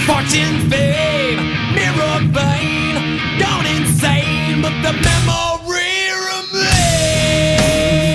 Fortune, fame, mirror vein, gone insane, but the memory remains.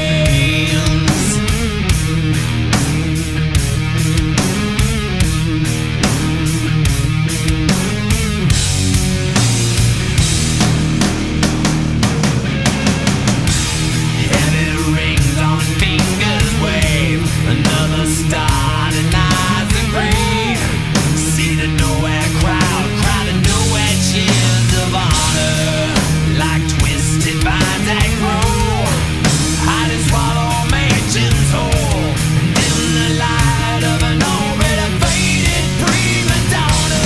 Heavy rings on fingers wave, another star denies the grave. See the nowhere crowd to nowhere cheers of honor, like twisted vines that grow, hide and swallow mansions whole, dim the light of an already faded prima donna.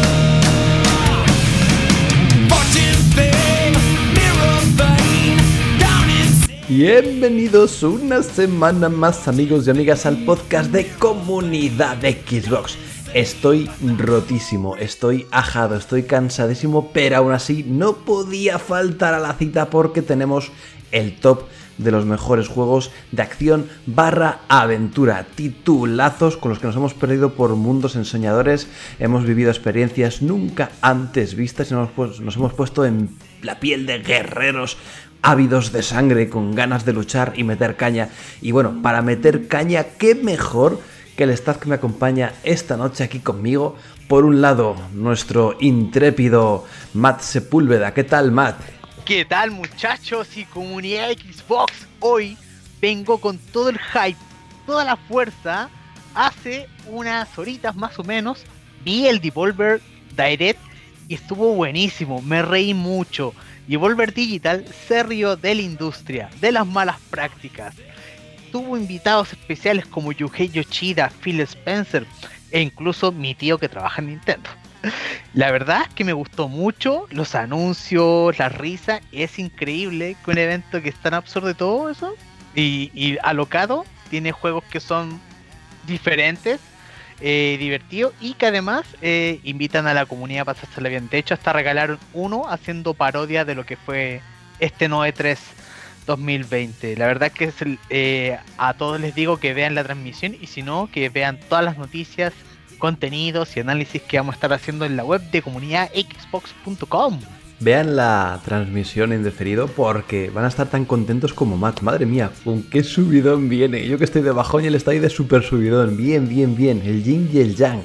Fortune, fame, mirror vein, down in. Bienvenidos una semana más, amigos y amigas, al podcast de Comunidad Xbox. Estoy rotísimo, estoy ajado, estoy cansadísimo, pero aún así no podía faltar a la cita porque tenemos el top de los mejores juegos de acción / aventura, titulazos con los que nos hemos perdido por mundos ensoñadores, hemos vivido experiencias nunca antes vistas y nos hemos puesto en la piel de guerreros ávidos de sangre, con ganas de luchar y meter caña. Y bueno, para meter caña, qué mejor que el staff que me acompaña esta noche aquí conmigo. Por un lado, nuestro intrépido Matt Sepúlveda. ¿Qué tal, Matt? ¿Qué tal, muchachos y comunidad Xbox? Hoy vengo con todo el hype, toda la fuerza. Hace unas horitas más o menos vi el Devolver Direct y estuvo buenísimo, me reí mucho. Devolver Digital se rió de la industria, de las malas prácticas. Tuvo invitados especiales como Yuhei Yoshida, Phil Spencer e incluso mi tío que trabaja en Nintendo. La verdad es que me gustó mucho los anuncios, la risa. Es increíble que un evento que es tan absurdo de todo eso y alocado tiene juegos que son diferentes, divertidos y que además invitan a la comunidad a pasársela bien. De hecho, hasta regalaron uno haciendo parodia de lo que fue este no E3 2020. La verdad es que a todos les digo que vean la transmisión y si no, que vean todas las noticias, contenidos y análisis que vamos a estar haciendo en la web de comunidadxbox.com. Vean la transmisión en diferido porque van a estar tan contentos como Matt. Madre mía, con qué subidón viene. Yo que estoy de bajón y él está ahí de super subidón. Bien, bien, bien. El yin y el yang.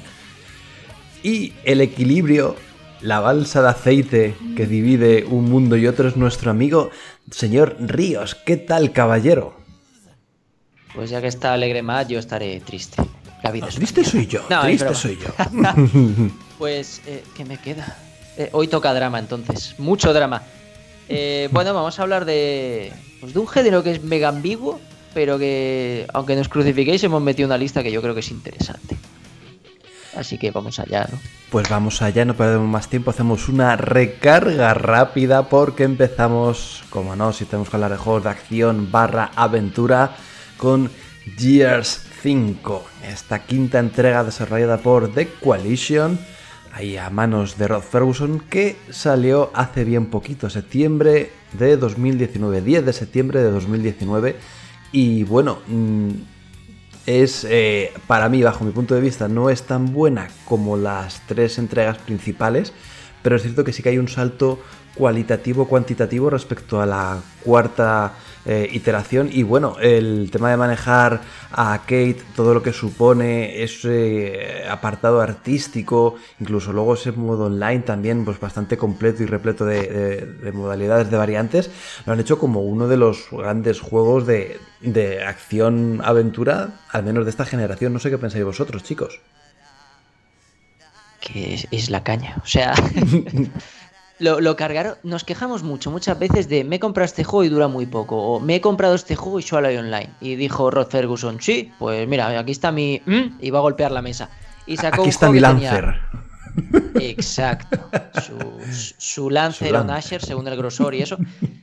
Y el equilibrio, la balsa de aceite que divide un mundo y otro es nuestro amigo señor Ríos. ¿Qué tal, caballero? Pues ya que está alegre Matt, yo estaré triste. La vida es Triste soy yo, no, triste soy yo. Pues, ¿qué me queda? Hoy toca drama, entonces. Mucho drama. Bueno, vamos a hablar de un género que es mega ambiguo, pero que, aunque nos crucifiquéis, hemos metido una lista que yo creo que es interesante. Así que vamos allá, ¿no? Pues vamos allá, no perdemos más tiempo, hacemos una recarga rápida porque empezamos, como no, si tenemos que hablar de juegos de acción / aventura, con Gears 5, esta quinta entrega desarrollada por The Coalition, ahí a manos de Rod Ferguson, que salió hace bien poquito, septiembre de 2019, 10 de septiembre de 2019, y bueno, es, para mí, bajo mi punto de vista, no es tan buena como las tres entregas principales, pero es cierto que sí que hay un salto cualitativo-cuantitativo respecto a la cuarta iteración. Y bueno, el tema de manejar a Kate, todo lo que supone ese apartado artístico, incluso luego ese modo online también, pues bastante completo y repleto de modalidades, de variantes, lo han hecho como uno de los grandes juegos de acción-aventura, al menos de esta generación. No sé qué pensáis vosotros, chicos. Que es la caña, o sea... Lo cargaron, nos quejamos muchas veces de me he comprado este juego y dura muy poco, o me he comprado este juego y solo hay online. Y dijo Rod Ferguson, sí, pues mira, aquí está mi... y va a golpear la mesa. Y sacó aquí un está juego mi que Lancer. tenía... Exacto. Su Lancer o Nasher, según el grosor y eso.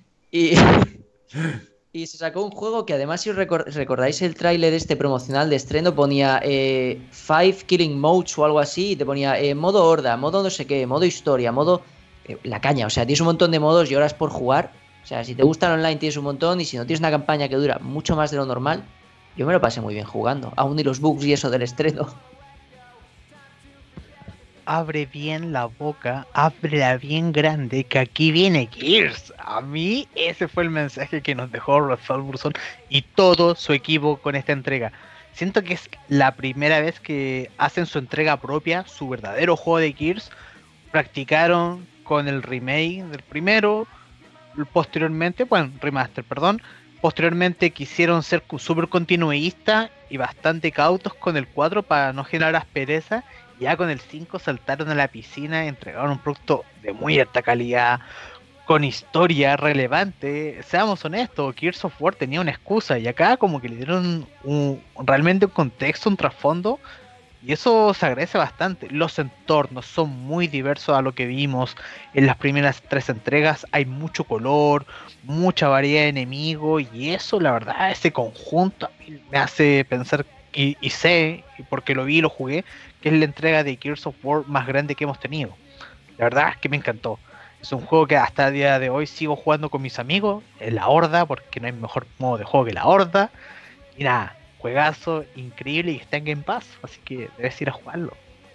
Y se sacó un juego que además, si os recordáis el tráiler este promocional de estreno, ponía 5 Killing Modes o algo así, y te ponía modo horda, modo no sé qué, modo historia, modo... la caña, o sea, tienes un montón de modos y horas por jugar. O sea, si te gusta el online tienes un montón, y si no tienes una campaña que dura mucho más de lo normal, yo me lo pasé muy bien jugando, aún y los bugs y eso del estreno. abre bien la boca, ábrela bien grande, que aquí viene Gears. A mí ese fue el mensaje que nos dejó Rod Fulberson y todo su equipo con esta entrega. Siento que es la primera vez que hacen su entrega propia, su verdadero juego de Gears. Practicaron con el remake del primero, posteriormente, bueno, remaster, perdón. Posteriormente quisieron ser súper continuistas y bastante cautos con el 4 para no generar aspereza. Ya con el 5 saltaron a la piscina y entregaron un producto de muy alta calidad, con historia relevante. Seamos honestos, Gears of War tenía una excusa y acá como que le dieron realmente un contexto, un trasfondo. Y eso se agradece bastante. Los entornos son muy diversos a lo que vimos en las primeras 3 entregas. Hay mucho color, mucha variedad de enemigos. Y eso, la verdad, ese conjunto a mí me hace pensar, y sé, porque lo vi y lo jugué, que es la entrega de Gears of War más grande que hemos tenido. La verdad es que me encantó. Es un juego que hasta el día de hoy sigo jugando con mis amigos, en la Horda, porque no hay mejor modo de juego que la Horda. Y nada, juegazo, increíble, y está en Game Pass, así que debes ir a jugarlo.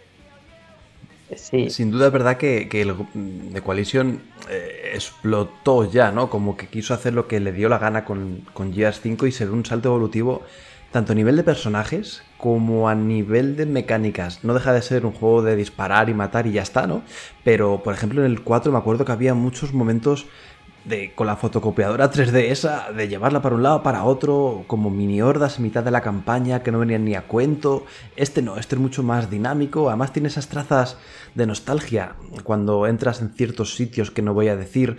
Sí. Sin duda es verdad que el The Coalition explotó ya, ¿no? Como que quiso hacer lo que le dio la gana con Gears 5 y se ve un salto evolutivo tanto a nivel de personajes como a nivel de mecánicas. No deja de ser un juego de disparar y matar y ya está, ¿no? Pero, por ejemplo, en el 4 me acuerdo que había muchos momentos con la fotocopiadora 3D esa, de llevarla para un lado, para otro, como mini hordas en mitad de la campaña que no venían ni a cuento. Este no, este es mucho más dinámico, además tiene esas trazas de nostalgia cuando entras en ciertos sitios que no voy a decir,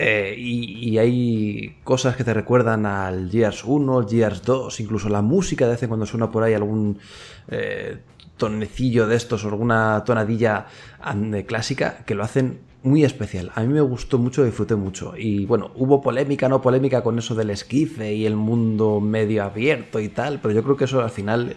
y hay cosas que te recuerdan al Gears 1, al Gears 2, incluso la música de vez en cuando suena por ahí algún tonecillo de estos o alguna tonadilla clásica que lo hacen muy especial. A mí me gustó mucho, disfruté mucho. Y bueno, hubo polémica, no polémica con eso del esquife y el mundo medio abierto y tal, pero yo creo que eso al final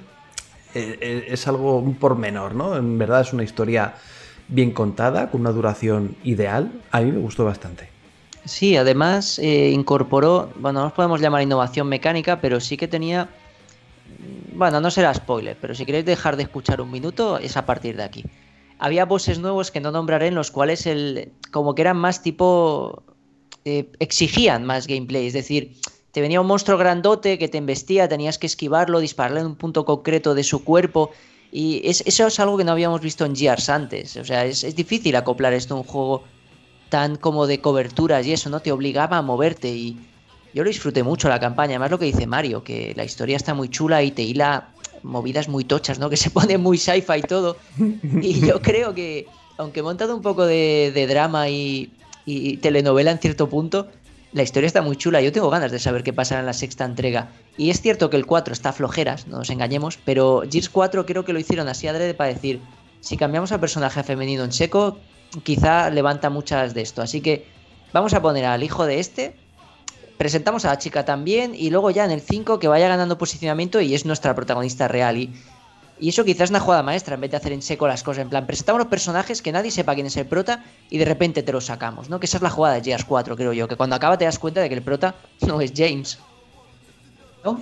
es algo un pormenor, ¿no? En verdad es una historia bien contada, con una duración ideal. A mí me gustó bastante. Sí, además incorporó, bueno, no nos podemos llamar innovación mecánica, pero sí que tenía, bueno, no será spoiler, pero si queréis dejar de escuchar un minuto es a partir de aquí. Había bosses nuevos que no nombraré, en los cuales como que eran más tipo, exigían más gameplay, es decir, te venía un monstruo grandote que te embestía, tenías que esquivarlo, dispararle en un punto concreto de su cuerpo, y eso es algo que no habíamos visto en Gears antes. O sea, es difícil acoplar esto a un juego tan como de coberturas y eso, ¿no? Te obligaba a moverte, y yo lo disfruté mucho la campaña. Además, lo que dice Mario, que la historia está muy chula y te hila movidas muy tochas, ¿no? Que se pone muy sci-fi y todo. Y yo creo que, aunque he montado un poco de drama y telenovela en cierto punto, la historia está muy chula. Yo tengo ganas de saber qué pasará en la sexta entrega. Y es cierto que el 4 está flojeras, no nos engañemos, pero Gears 4 creo que lo hicieron así adrede para decir, si cambiamos al personaje femenino en seco, quizá levanta muchas de esto. Así que vamos a poner al hijo de este, presentamos a la chica también, y luego ya en el 5 que vaya ganando posicionamiento y es nuestra protagonista real. Y eso quizás es una jugada maestra, en vez de hacer en seco las cosas. En plan, presentamos los personajes, que nadie sepa quién es el prota y de repente te los sacamos, ¿no? Que esa es la jugada de Gears 4, creo yo. Que cuando acaba te das cuenta de que el prota no es James, ¿no?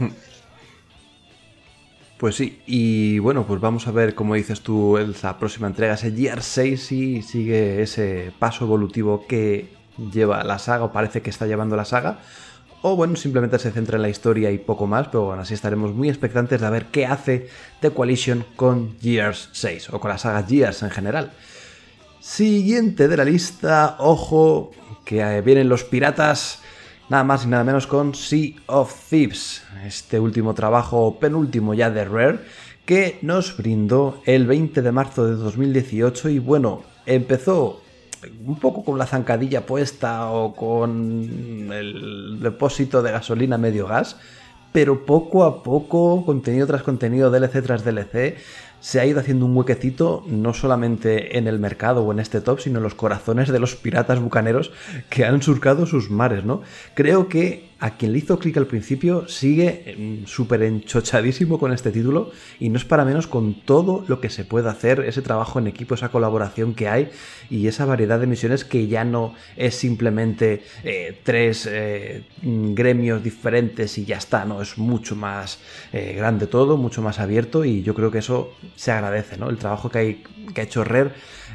Pues sí, y bueno, pues vamos a ver, como dices tú, la próxima entrega, ese Gears 6, si sigue ese paso evolutivo que lleva la saga, o parece que está llevando la saga, o bueno, simplemente se centra en la historia y poco más, pero bueno, así estaremos muy expectantes de ver qué hace The Coalition con Gears 6, o con la saga Gears en general. Siguiente de la lista, ojo, que vienen los piratas, nada más y nada menos con Sea of Thieves, este último trabajo, penúltimo ya de Rare, que nos brindó el 20 de marzo de 2018 y bueno, empezó un poco con la zancadilla puesta o con el depósito de gasolina medio gas, pero poco a poco, contenido tras contenido, DLC tras DLC, se ha ido haciendo un huequecito no solamente en el mercado o en este top, sino en los corazones de los piratas bucaneros que han surcado sus mares, ¿no? Creo que a quien le hizo clic al principio sigue súper enchochadísimo con este título, y no es para menos con todo lo que se puede hacer, ese trabajo en equipo, esa colaboración que hay y esa variedad de misiones que ya no es simplemente 3 gremios diferentes y ya está, no, es mucho más grande todo, mucho más abierto, y yo creo que eso se agradece, ¿no? El trabajo que ha hecho Rare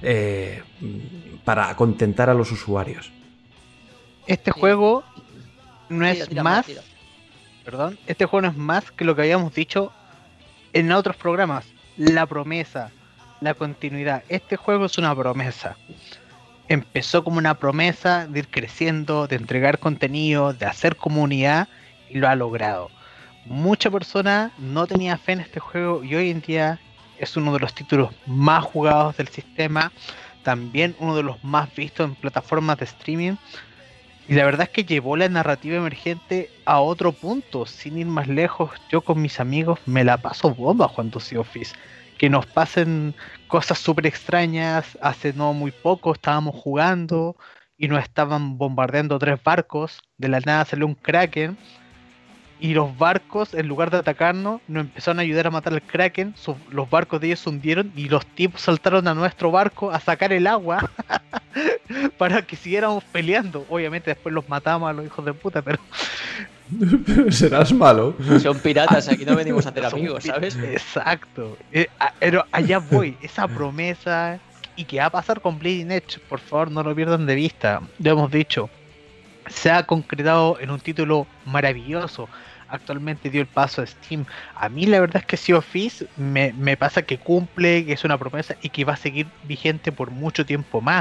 para contentar a los usuarios. Este juego no es Tira, más, tira. perdón, este juego no es más que lo que habíamos dicho en otros programas, la promesa, la continuidad. Este juego es una promesa. Empezó como una promesa de ir creciendo, de entregar contenido, de hacer comunidad, y lo ha logrado. Mucha persona no tenía fe en este juego y hoy en día es uno de los títulos más jugados del sistema, también uno de los más vistos en plataformas de streaming. Y la verdad es que llevó la narrativa emergente a otro punto, sin ir más lejos. Yo con mis amigos me la paso bomba jugando Sea of Thieves. Que nos pasen cosas súper extrañas. Hace no muy poco estábamos jugando y nos estaban bombardeando 3 barcos. De la nada salió un Kraken. Y los barcos, en lugar de atacarnos, nos empezaron a ayudar a matar al Kraken. Los barcos de ellos se hundieron y los tipos saltaron a nuestro barco a sacar el agua para que siguiéramos peleando. Obviamente después los matamos a los hijos de puta, pero... Serás malo. Son piratas, aquí no venimos a hacer amigos, ¿sabes? Exacto. Pero allá voy, esa promesa y que va a pasar con Bleeding Edge, por favor no lo pierdan de vista. Ya hemos dicho, se ha concretado en un título maravilloso. Actualmente dio el paso a Steam. A mí la verdad es que Sea of Thieves me pasa que cumple, que es una promesa y que va a seguir vigente por mucho tiempo más.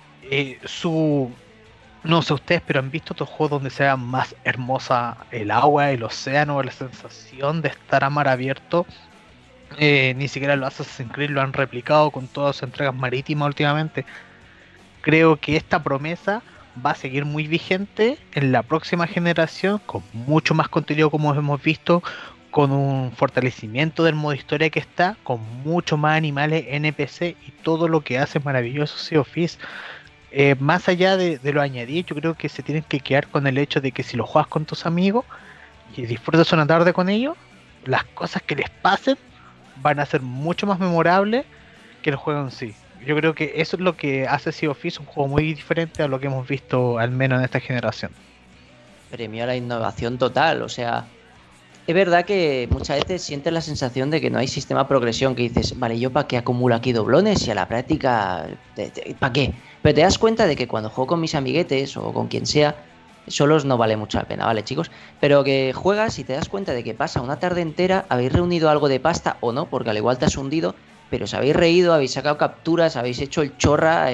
No sé ustedes, pero han visto otros juegos donde sea más hermosa el agua, el océano, la sensación de estar a mar abierto. Ni siquiera los Assassin's Creed lo han replicado con todas sus entregas marítimas últimamente. Creo que esta promesa va a seguir muy vigente en la próxima generación, con mucho más contenido como hemos visto, con un fortalecimiento del modo historia que está, con mucho más animales, NPC y todo lo que hace maravilloso Sea of Thieves. Más allá de lo añadido, yo creo que se tienen que quedar con el hecho de que si lo juegas con tus amigos y disfrutas una tarde con ellos, las cosas que les pasen van a ser mucho más memorables que el juego en sí. Yo creo que eso es lo que hace Sea of Thieves un juego muy diferente a lo que hemos visto al menos en esta generación. Premio a la innovación total, o sea, es verdad que muchas veces sientes la sensación de que no hay sistema de progresión, que dices, vale, ¿yo para qué acumulo aquí doblones y a la práctica, para qué? Pero te das cuenta de que cuando juego con mis amiguetes o con quien sea, solos no vale mucho la pena, ¿vale, chicos? Pero que juegas y te das cuenta de que pasa una tarde entera, habéis reunido algo de pasta o no, porque al igual te has hundido, pero os habéis reído, habéis sacado capturas, habéis hecho el chorra.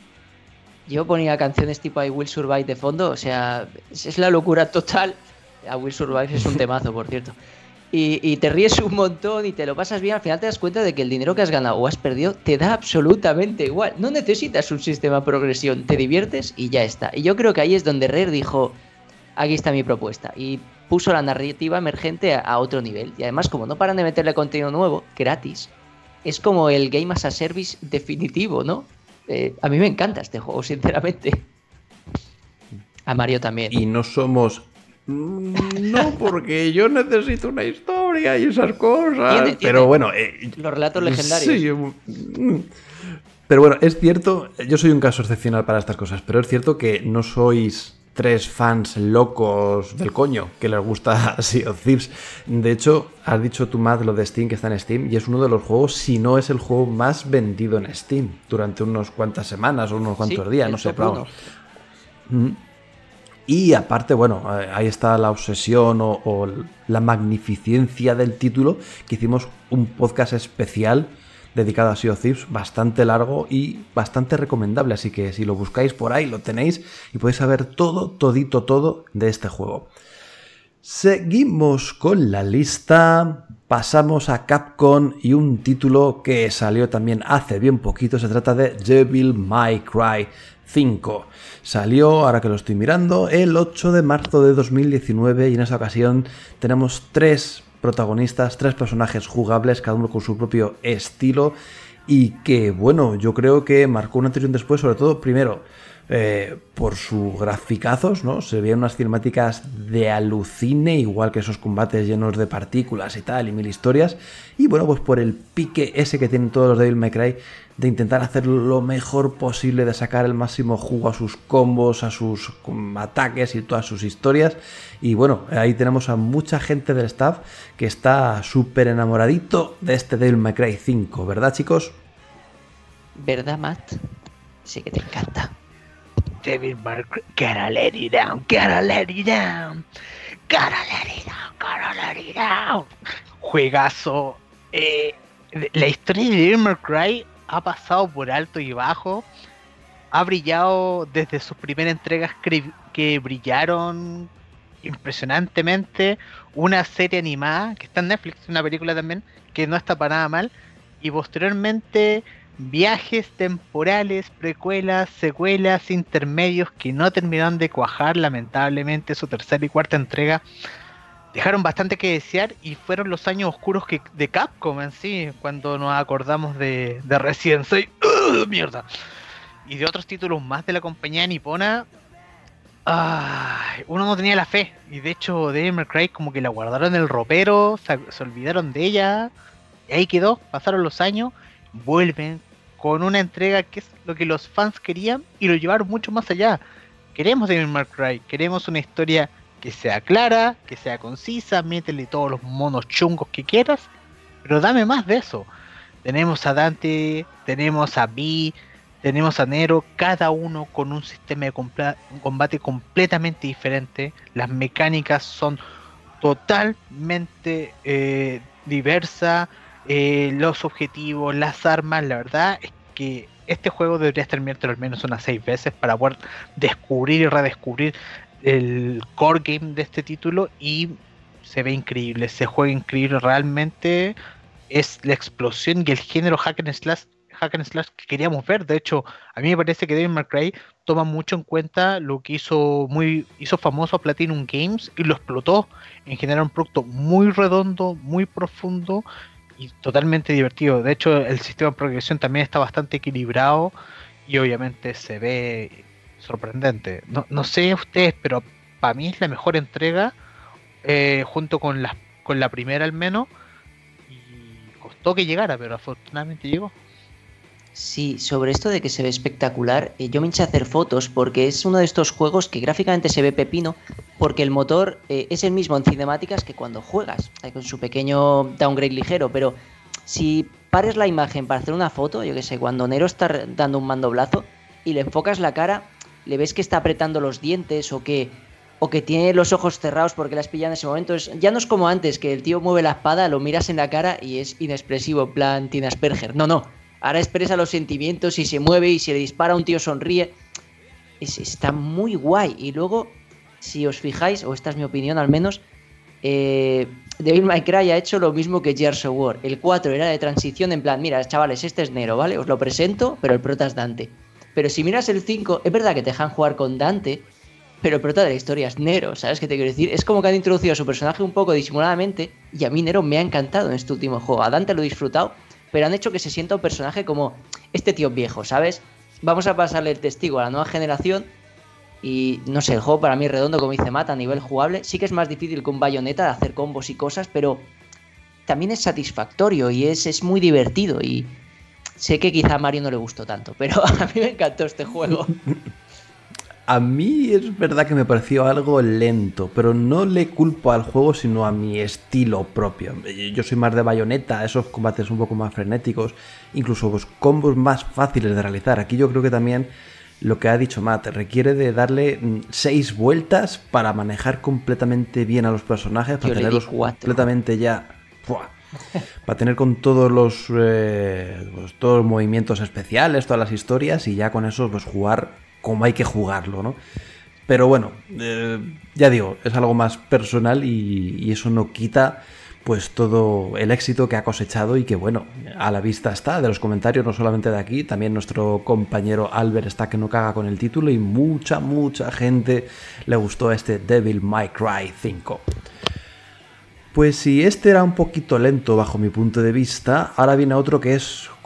Yo ponía canciones tipo I Will Survive de fondo, o sea, es la locura total. I Will Survive es un temazo, por cierto. Y te ríes un montón y te lo pasas bien. Al final te das cuenta de que el dinero que has ganado o has perdido te da absolutamente igual. No necesitas un sistema de progresión, te diviertes y ya está. Y yo creo que ahí es donde Rare dijo, aquí está mi propuesta. Y puso la narrativa emergente a otro nivel. Y además, como no paran de meterle contenido nuevo, gratis, es como el Game as a Service definitivo, ¿no? A mí me encanta este juego, sinceramente. A Mario también. Y no somos... No, porque yo necesito una historia y esas cosas. ¿Tiene? Pero bueno... Los relatos legendarios. Sí, pero bueno, es cierto, yo soy un caso excepcional para estas cosas, pero es cierto que no sois 3 fans locos del coño que les gusta Sea of Thieves. De hecho, has dicho tú, Matt, lo de Steam, que está en Steam, y es uno de los juegos, si no es el juego más vendido en Steam durante unos cuantas semanas o unos cuantos días, no sé, pero vamos. Y aparte, bueno, ahí está la obsesión o la magnificencia del título, que hicimos un podcast especial dedicado a Sea of Thieves, bastante largo y bastante recomendable, así que si lo buscáis por ahí lo tenéis y podéis saber todo de este juego. Seguimos con la lista, pasamos a Capcom y un título que salió también hace bien poquito, se trata de Devil May Cry 5. Salió, ahora que lo estoy mirando, el 8 de marzo de 2019 y en esa ocasión tenemos 3 protagonistas, 3 personajes jugables, cada uno con su propio estilo y que, bueno, yo creo que marcó un antes y un después, sobre todo, primero, por sus graficazos, ¿no? Se veían unas cinemáticas de alucine, igual que esos combates llenos de partículas y tal, y mil historias. Y bueno, pues por el pique ese que tienen todos los Devil May Cry, de intentar hacer lo mejor posible, de sacar el máximo jugo a sus combos, a sus ataques y todas sus historias. Y bueno, ahí tenemos a mucha gente del staff que está súper enamoradito de este Devil May Cry 5, ¿verdad, chicos? ¿Verdad, Matt? Sí que te encanta. Devil May Cry, gotta let it down, gotta let it down, gotta let it down, gotta let it down. Juegazo. La historia de Devil May Cry ha pasado por alto y bajo. Ha brillado desde sus primeras entregas que brillaron impresionantemente. Una serie animada que está en Netflix, una película también que no está para nada mal. Y posteriormente viajes temporales, precuelas, secuelas, intermedios que no terminaron de cuajar. Lamentablemente su tercera y cuarta entrega dejaron bastante que desear y fueron los años oscuros de Capcom en sí, cuando nos acordamos de Resident Evil, mierda, y de otros títulos más de la compañía nipona. Uno no tenía la fe, y de hecho Devil May Cry como que la guardaron en el ropero, se olvidaron de ella, y ahí quedó. Pasaron los años, vuelven con una entrega que es lo que los fans querían y lo llevaron mucho más allá. Queremos Devil May Cry, queremos una historia que sea clara, que sea concisa, métele todos los monos chungos que quieras, pero dame más de eso. Tenemos a Dante, tenemos a Vi, tenemos a Nero, cada uno con un sistema de combate completamente diferente. Las mecánicas son totalmente diversas, los objetivos, las armas. La verdad es que este juego deberías terminártelo al menos unas 6 veces para poder descubrir y redescubrir el core game de este título, y se ve increíble, se juega increíble, realmente es la explosión y el género hack and slash que queríamos ver. De hecho, a mí me parece que Devil May Cry toma mucho en cuenta lo que hizo famoso a Platinum Games y lo explotó en generar un producto muy redondo, muy profundo y totalmente divertido. De hecho, el sistema de progresión también está bastante equilibrado y obviamente se ve sorprendente. No sé ustedes, pero para mí es la mejor entrega, junto con la primera al menos, y costó que llegara, pero afortunadamente llegó. Sí, sobre esto de que se ve espectacular, yo me hinché a hacer fotos porque es uno de estos juegos que gráficamente se ve pepino, porque el motor es el mismo en cinemáticas que cuando juegas, con su pequeño downgrade ligero, pero si pares la imagen para hacer una foto, yo que sé, cuando Nero está dando un mandoblazo y le enfocas la cara, le ves que está apretando los dientes o que tiene los ojos cerrados porque la has pillado en ese momento. Ya no es como antes, que el tío mueve la espada, lo miras en la cara y es inexpresivo, en plan Tina Asperger. No. Ahora expresa los sentimientos y se mueve y si le dispara un tío sonríe. Está muy guay. Y luego, si os fijáis, o esta es mi opinión al menos, Devil May Cry ha hecho lo mismo que Gears of War. El 4 era de transición en plan, mira, chavales, este es Nero, ¿vale? Os lo presento, pero el prota es Dante. Pero si miras el 5, es verdad que te dejan jugar con Dante, pero el prota de la historia es Nero, ¿sabes qué te quiero decir? Es como que han introducido a su personaje un poco disimuladamente, y a mí Nero me ha encantado en este último juego. A Dante lo he disfrutado, pero han hecho que se sienta un personaje como este tío viejo, ¿sabes? Vamos a pasarle el testigo a la nueva generación, y no sé, el juego para mí es redondo, como dice Matt, a nivel jugable. Sí que es más difícil que un Bayonetta de hacer combos y cosas, pero también es satisfactorio y es muy divertido, y sé que quizá a Mario no le gustó tanto, pero a mí me encantó este juego. A mí es verdad que me pareció algo lento, pero no le culpo al juego sino a mi estilo propio. Yo soy más de Bayonetta, esos combates un poco más frenéticos, incluso pues, combos más fáciles de realizar. Aquí yo creo que también lo que ha dicho Matt requiere de darle 6 vueltas para manejar completamente bien a los personajes, para tenerlos completamente ya... ¡Puah! Para tener con todos los movimientos especiales, todas las historias, y ya con eso pues jugar como hay que jugarlo, ¿no? Pero bueno, ya digo, es algo más personal y eso no quita pues todo el éxito que ha cosechado y que bueno, a la vista está de los comentarios, no solamente de aquí, también nuestro compañero Albert está que no caga con el título y mucha gente le gustó este Devil May Cry 5. Pues si este era un poquito lento bajo mi punto de vista, ahora viene otro que es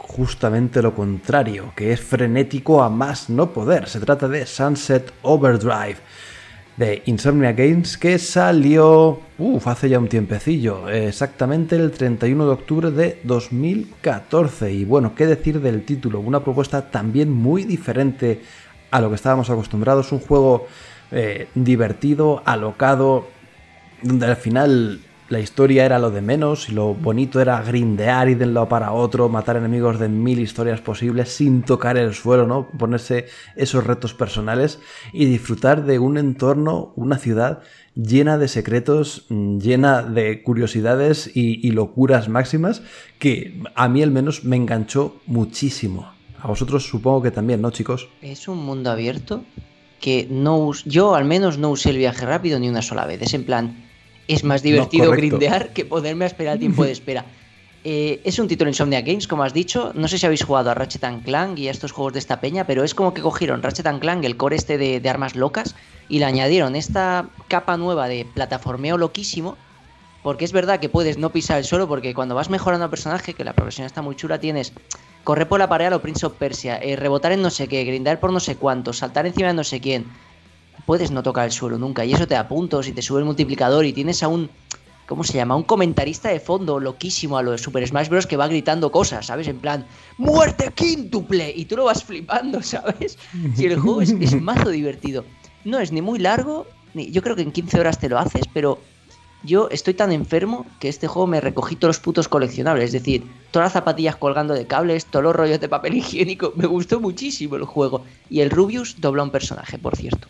justamente lo contrario, que es frenético a más no poder. Se trata de Sunset Overdrive de Insomniac Games, que salió hace ya un tiempecillo, exactamente el 31 de octubre de 2014. Y bueno, qué decir del título, una propuesta también muy diferente a lo que estábamos acostumbrados, un juego divertido, alocado, donde al final la historia era lo de menos y lo bonito era grindear y de un lado para otro, matar enemigos de 1000 historias posibles sin tocar el suelo, ¿no? Ponerse esos retos personales y disfrutar de un entorno, una ciudad llena de secretos, llena de curiosidades y locuras máximas, que a mí al menos me enganchó muchísimo. A vosotros supongo que también, ¿no, chicos? Es un mundo abierto que yo al menos no usé el viaje rápido ni una sola vez. Es en plan, es más divertido grindear que ponerme a esperar el tiempo de espera. Es un título Insomniac Games, como has dicho. No sé si habéis jugado a Ratchet & Clank y a estos juegos de esta peña, pero es como que cogieron Ratchet & Clank, el core este de armas locas, y le añadieron esta capa nueva de plataformeo loquísimo, porque es verdad que puedes no pisar el suelo, porque cuando vas mejorando al personaje, que la progresión está muy chula, tienes correr por la pared a lo Prince of Persia, rebotar en no sé qué, grindar por no sé cuánto, saltar encima de no sé quién. Puedes no tocar el suelo nunca, y eso te da puntos y te sube el multiplicador, y tienes a un, ¿cómo se llama? Un comentarista de fondo loquísimo a lo de Super Smash Bros. Que va gritando cosas, ¿sabes? En plan, ¡muerte quíntuple! Y tú lo vas flipando, ¿sabes? Si el juego es mazo divertido. No es ni muy largo, yo creo que en 15 horas te lo haces, pero yo estoy tan enfermo que este juego me recogí todos los putos coleccionables. Es decir, todas las zapatillas colgando de cables, todos los rollos de papel higiénico. Me gustó muchísimo el juego. Y el Rubius dobla un personaje, por cierto.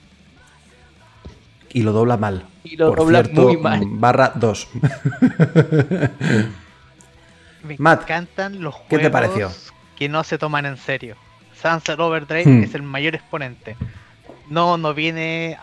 Y lo dobla mal. Y lo dobla muy mal. /2. Matt, encantan los juegos ¿qué te pareció? Que no se toman en serio. Sunset Overdrive es el mayor exponente. No viene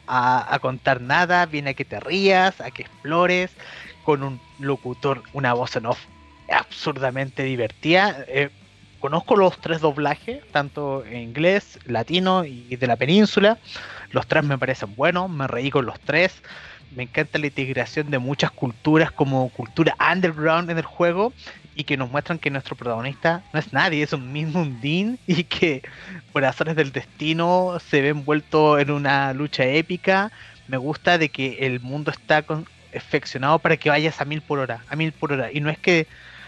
a contar nada, viene a que te rías, a que explores, con un locutor, una voz en off absurdamente divertida. Conozco los 3 doblajes, tanto en inglés, latino y de la península. Los 3 me parecen buenos, me reí con los 3. Me encanta la integración de muchas culturas como cultura underground en el juego, y que nos muestran que nuestro protagonista no es nadie, es un mismo Undine, y que por azares del destino se ve envuelto en una lucha épica. Me gusta de que el mundo está confeccionado para que vayas a 1000 por hora, y no es que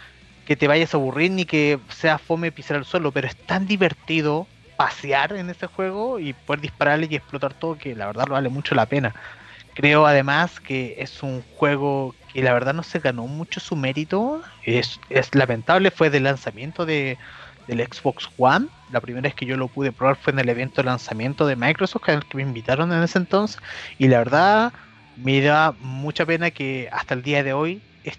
te vayas a aburrir ni que sea fome pisar el suelo, pero es tan divertido pasear en ese juego y poder dispararle y explotar todo, que la verdad vale mucho la pena. Creo además que es un juego que la verdad no se ganó mucho su mérito. Es lamentable, fue de lanzamiento del Xbox One. La primera vez que yo lo pude probar fue en el evento de lanzamiento de Microsoft, al que me invitaron en ese entonces, y la verdad me da mucha pena que hasta el día de hoy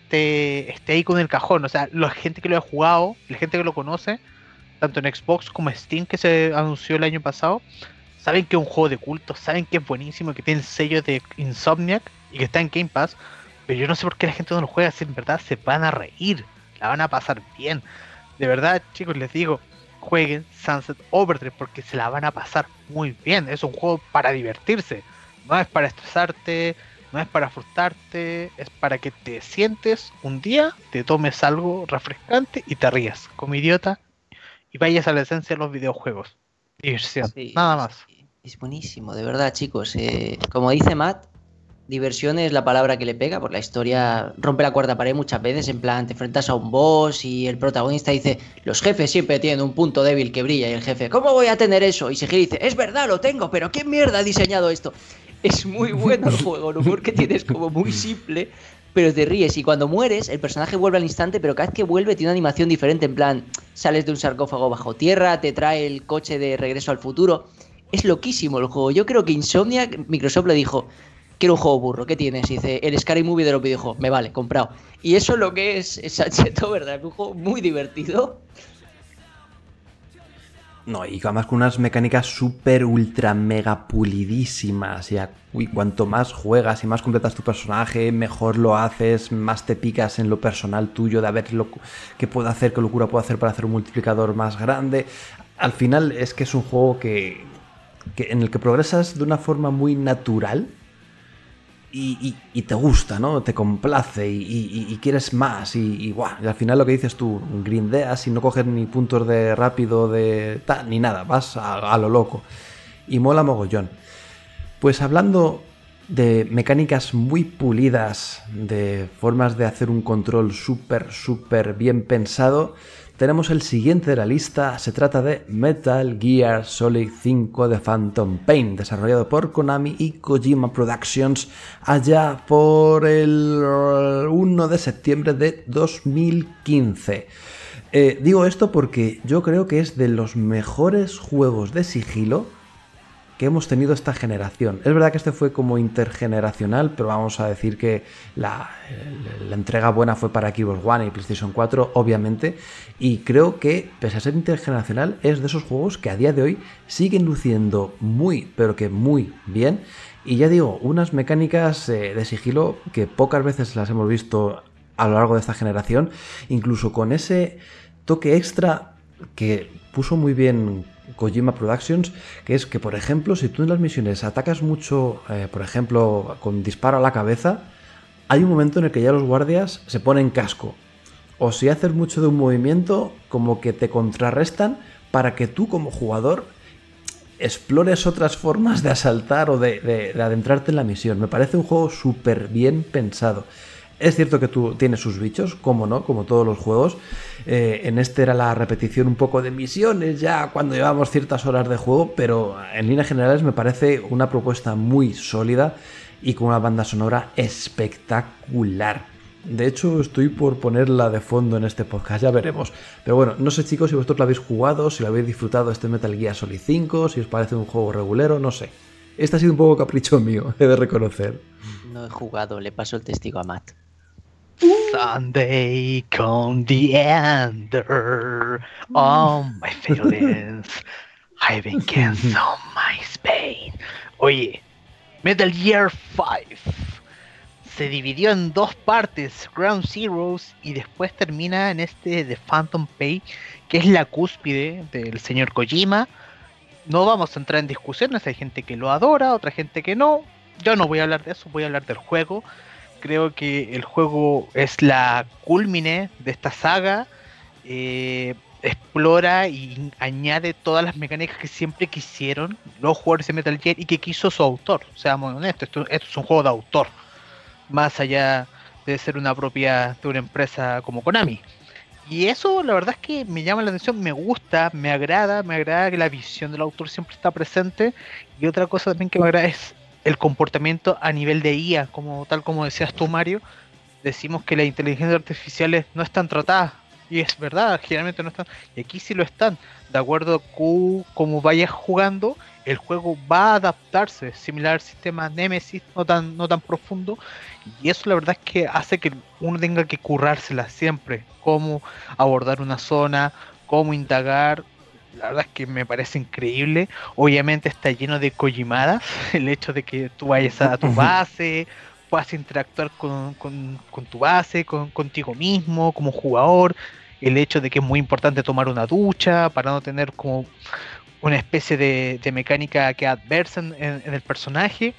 esté ahí con el cajón. O sea, la gente que lo ha jugado, la gente que lo conoce, tanto en Xbox como Steam, que se anunció el año pasado, saben que es un juego de culto, saben que es buenísimo, que tiene el sello de Insomniac y que está en Game Pass, pero yo no sé por qué la gente no lo juega, si en verdad se van a reír, la van a pasar bien. De verdad, chicos, les digo, jueguen Sunset Overdrive porque se la van a pasar muy bien. Es un juego para divertirse, no es para estresarte, no es para frustrarte, es para que te sientes un día, te tomes algo refrescante y te rías como idiota y vayas a la esencia de los videojuegos. Diversión, Sí, nada más. Es buenísimo, de verdad, chicos. Como dice Matt, diversión es la palabra que le pega, porque la historia rompe la cuarta pared muchas veces. En plan, te enfrentas a un boss y el protagonista dice: los jefes siempre tienen un punto débil que brilla. Y el jefe: ¿cómo voy a tener eso? Y se gira y dice: es verdad, lo tengo, pero ¿qué mierda ha diseñado esto? Es muy bueno el juego, el humor que tienes como muy simple, pero te ríes. Y cuando mueres, el personaje vuelve al instante, pero cada vez que vuelve tiene una animación diferente. En plan, sales de un sarcófago bajo tierra, te trae el coche de regreso al futuro. Es loquísimo el juego. Yo creo que Insomniac, Microsoft le dijo: quiero un juego burro, ¿qué tienes? Y dice: el Scary Movie de los videojuegos. Me vale, comprado. Y eso es lo que es Sunset Overdrive, un juego muy divertido. No, y además con unas mecánicas súper ultra mega pulidísimas. Y cuanto más juegas y más completas tu personaje, mejor lo haces, más te picas en lo personal tuyo de a ver qué puedo hacer, qué locura puedo hacer para hacer un multiplicador más grande. Al final es que es un juego que en el que progresas de una forma muy natural y te gusta, ¿no? Te complace y quieres más y al final lo que dices tú, grindeas y no coges ni puntos de rápido ni nada, vas a lo loco y mola mogollón. Pues hablando de mecánicas muy pulidas, de formas de hacer un control súper bien pensado, tenemos el siguiente de la lista. Se trata de Metal Gear Solid 5 The Phantom Pain, desarrollado por Konami y Kojima Productions allá por el 1 de septiembre de 2015. Digo esto porque yo creo que es de los mejores juegos de sigilo que hemos tenido esta generación. Es verdad que este fue como intergeneracional, pero vamos a decir que la entrega buena fue para Xbox One y PlayStation 4, obviamente, y creo que, pese a ser intergeneracional, es de esos juegos que a día de hoy siguen luciendo muy, pero que muy bien, y ya digo, unas mecánicas de sigilo que pocas veces las hemos visto a lo largo de esta generación, incluso con ese toque extra que puso muy bien Kojima Productions, que es que, por ejemplo, si tú en las misiones atacas mucho, por ejemplo, con disparo a la cabeza, hay un momento en el que ya los guardias se ponen casco. O si haces mucho de un movimiento, como que te contrarrestan para que tú como jugador explores otras formas de asaltar o de adentrarte en la misión. Me parece un juego súper bien pensado. Es cierto que tú tienes sus bichos, como no, como todos los juegos. En este era la repetición un poco de misiones ya cuando llevamos ciertas horas de juego, pero en líneas generales me parece una propuesta muy sólida y con una banda sonora espectacular. De hecho, estoy por ponerla de fondo en este podcast, ya veremos. Pero bueno, no sé, chicos, si vosotros lo habéis jugado, si lo habéis disfrutado este Metal Gear Solid 5, si os parece un juego regulero, no sé. Este ha sido un poco capricho mío, he de reconocer. No he jugado, le paso el testigo a Matt. Sunday come the ender. Oh, my feelings. I begin so my pain. Oye, Metal Gear 5 se dividió en dos partes, Ground Zeroes, y después termina en este The Phantom Pain, que es la cúspide del señor Kojima. No vamos a entrar en discusiones, hay gente que lo adora, otra gente que no. Yo no voy a hablar de eso, voy a hablar del juego. Creo que el juego es la culmine de esta saga. Explora y añade todas las mecánicas que siempre quisieron los jugadores de Metal Gear y que quiso su autor. Seamos honestos, esto es un juego de autor, más allá de ser una propia de una empresa como Konami. Y eso la verdad es que me llama la atención, me gusta, me agrada que la visión del autor siempre está presente. Y otra cosa también que me agrada es el comportamiento a nivel de IA, tal como decías tú, Mario. Decimos que las inteligencias artificiales no están tratadas, y es verdad, generalmente no están, y aquí sí lo están. De acuerdo a cómo vayas jugando, el juego va a adaptarse, similar al sistema Nemesis, no tan profundo, y eso la verdad es que hace que uno tenga que currársela siempre, cómo abordar una zona, cómo indagar. La verdad es que me parece increíble. Obviamente está lleno de kojimadas, el hecho de que tú vayas a tu base, puedas interactuar con tu base, contigo mismo, como jugador, el hecho de que es muy importante tomar una ducha para no tener como una especie de mecánica que adversa en el personaje.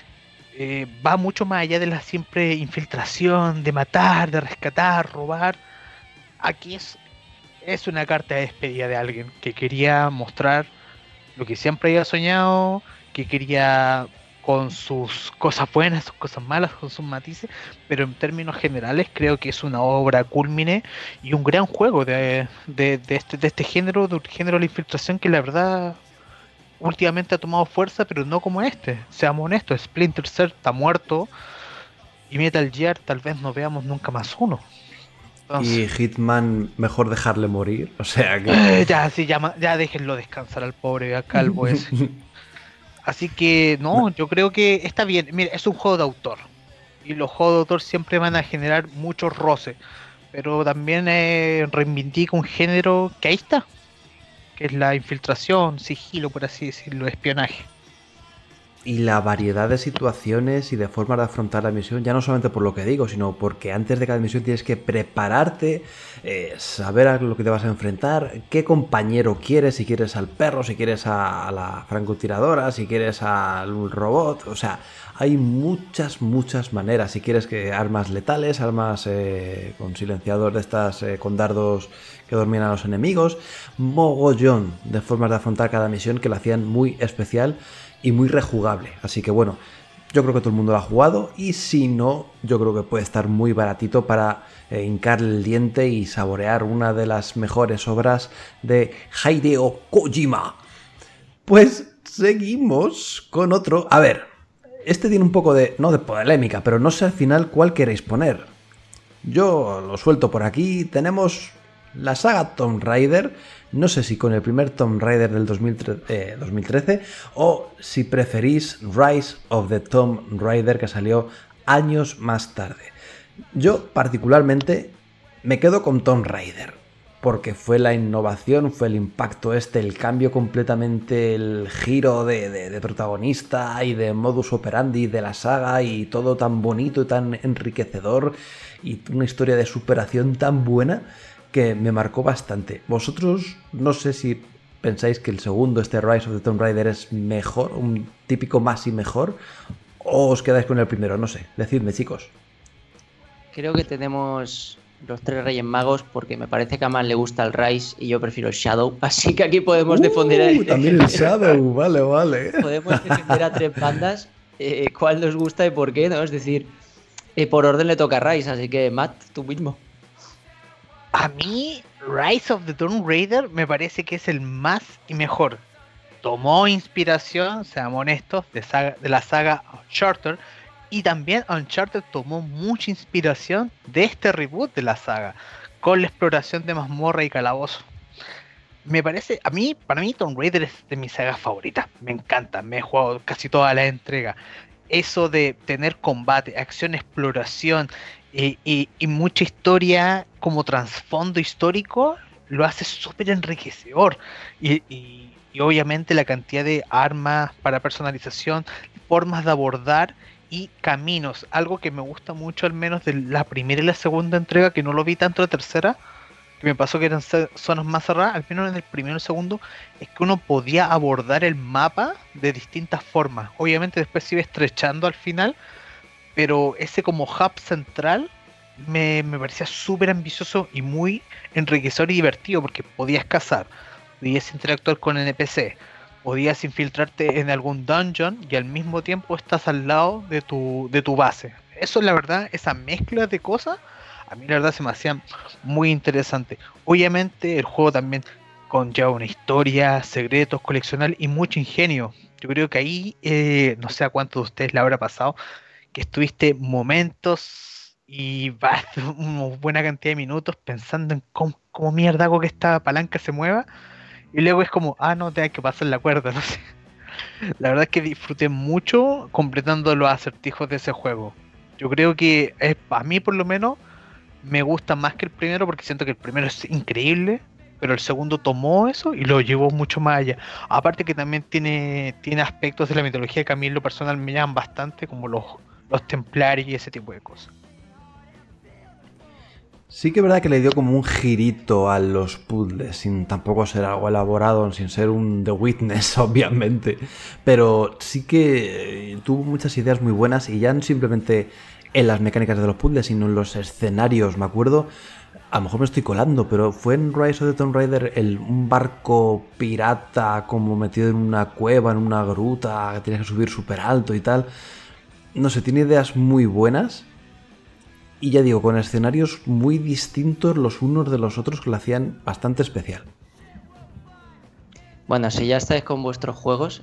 Va mucho más allá de la siempre infiltración, de matar, de rescatar, robar. Aquí es una carta de despedida de alguien que quería mostrar lo que siempre había soñado, que quería, con sus cosas buenas, sus cosas malas, con sus matices, pero en términos generales creo que es una obra cúlmine y un gran juego de este género, del género de la infiltración, que la verdad últimamente ha tomado fuerza, pero no como este. Seamos honestos, Splinter Cell está muerto y Metal Gear tal vez no veamos nunca más uno. Entonces, y Hitman, mejor dejarle morir, o sea que... ya déjenlo descansar al pobre calvo ese. Así que no, yo creo que está bien. Mira, es un juego de autor y los juegos de autor siempre van a generar muchos roces, pero también reivindica un género que ahí está, que es la infiltración, sigilo, por así decirlo, espionaje. y la variedad de situaciones y de formas de afrontar la misión, ya no solamente por lo que digo, sino porque antes de cada misión tienes que prepararte, saber a lo que te vas a enfrentar, qué compañero quieres, si quieres al perro, si quieres a la francotiradora, si quieres al robot, o sea, hay muchas maneras, si quieres que armas letales, armas con silenciador de estas, con dardos que dormían a los enemigos, mogollón de formas de afrontar cada misión que la hacían muy especial y muy rejugable. Así que bueno, yo creo que todo el mundo lo ha jugado y si no, yo creo que puede estar muy baratito para hincarle el diente y saborear una de las mejores obras de Hideo Kojima. Pues seguimos con otro. A ver, este tiene un poco de, no de polémica, pero no sé al final cuál queréis poner. Yo lo suelto por aquí. Tenemos la saga Tomb Raider. No sé si con el primer Tomb Raider del 2013 o si preferís Rise of the Tomb Raider, que salió años más tarde. Yo particularmente me quedo con Tomb Raider porque fue la innovación, fue el impacto el cambio completamente, el giro de protagonista y de modus operandi de la saga y todo tan bonito y tan enriquecedor y una historia de superación tan buena que me marcó bastante. Vosotros no sé si pensáis que el segundo, este Rise of the Tomb Raider, es mejor, un típico más y mejor, o os quedáis con el primero, no sé, decidme, chicos. Creo que tenemos los tres Reyes Magos porque me parece que a más le gusta el Rise y yo prefiero el Shadow, así que aquí podemos defender también el Shadow, vale. Podemos defender a tres bandas, cuál nos gusta y por qué, ¿no? Es decir, por orden le toca a Rise, así que Matt, tú mismo. A mí, Rise of the Tomb Raider me parece que es el más y mejor. Tomó inspiración, seamos honestos, de la saga Uncharted, y también Uncharted tomó mucha inspiración de este reboot de la saga, con la exploración de mazmorra y calabozo. Me parece, para mí Tomb Raider es de mis sagas favoritas, me encanta, me he jugado casi toda la entrega. Eso de tener combate, acción, exploración y mucha historia como trasfondo histórico lo hace súper enriquecedor. Y obviamente la cantidad de armas para personalización, formas de abordar y caminos. Algo que me gusta mucho al menos de la primera y la segunda entrega, que no lo vi tanto en la tercera, que me pasó que eran zonas más cerradas, al menos en el primero y el segundo, es que uno podía abordar el mapa de distintas formas. Obviamente después se iba estrechando al final, pero ese como hub central me parecía súper ambicioso y muy enriquecedor y divertido, porque podías cazar, podías interactuar con NPC, podías infiltrarte en algún dungeon y al mismo tiempo estás al lado de tu base. Eso, la verdad, esa mezcla de cosas, a mí la verdad se me hacía muy interesante. Obviamente el juego también conlleva una historia, secretos, coleccionar y mucho ingenio. Yo creo que ahí, no sé a cuántos de ustedes le habrá pasado, que estuviste momentos y una buena cantidad de minutos pensando en cómo mierda hago que esta palanca se mueva, y luego es como, no, te hay que pasar la cuerda, no sé. La verdad es que disfruté mucho completando los acertijos de ese juego. Yo creo que a mí por lo menos me gusta más que el primero, porque siento que el primero es increíble, pero el segundo tomó eso y lo llevó mucho más allá. Aparte que también tiene aspectos de la mitología que a mí en lo personal me llaman bastante, como los templarios y ese tipo de cosas. Sí que es verdad que le dio como un girito a los puzzles, sin tampoco ser algo elaborado, sin ser un The Witness, obviamente. Pero sí que tuvo muchas ideas muy buenas, y ya no simplemente en las mecánicas de los puzzles, sino en los escenarios. Me acuerdo, a lo mejor me estoy colando, pero fue en Rise of the Tomb Raider un barco pirata como metido en una cueva, en una gruta, que tienes que subir súper alto y tal. No sé, tiene ideas muy buenas. Y ya digo, con escenarios muy distintos los unos de los otros, que lo hacían bastante especial. Bueno, si ya estáis con vuestros juegos...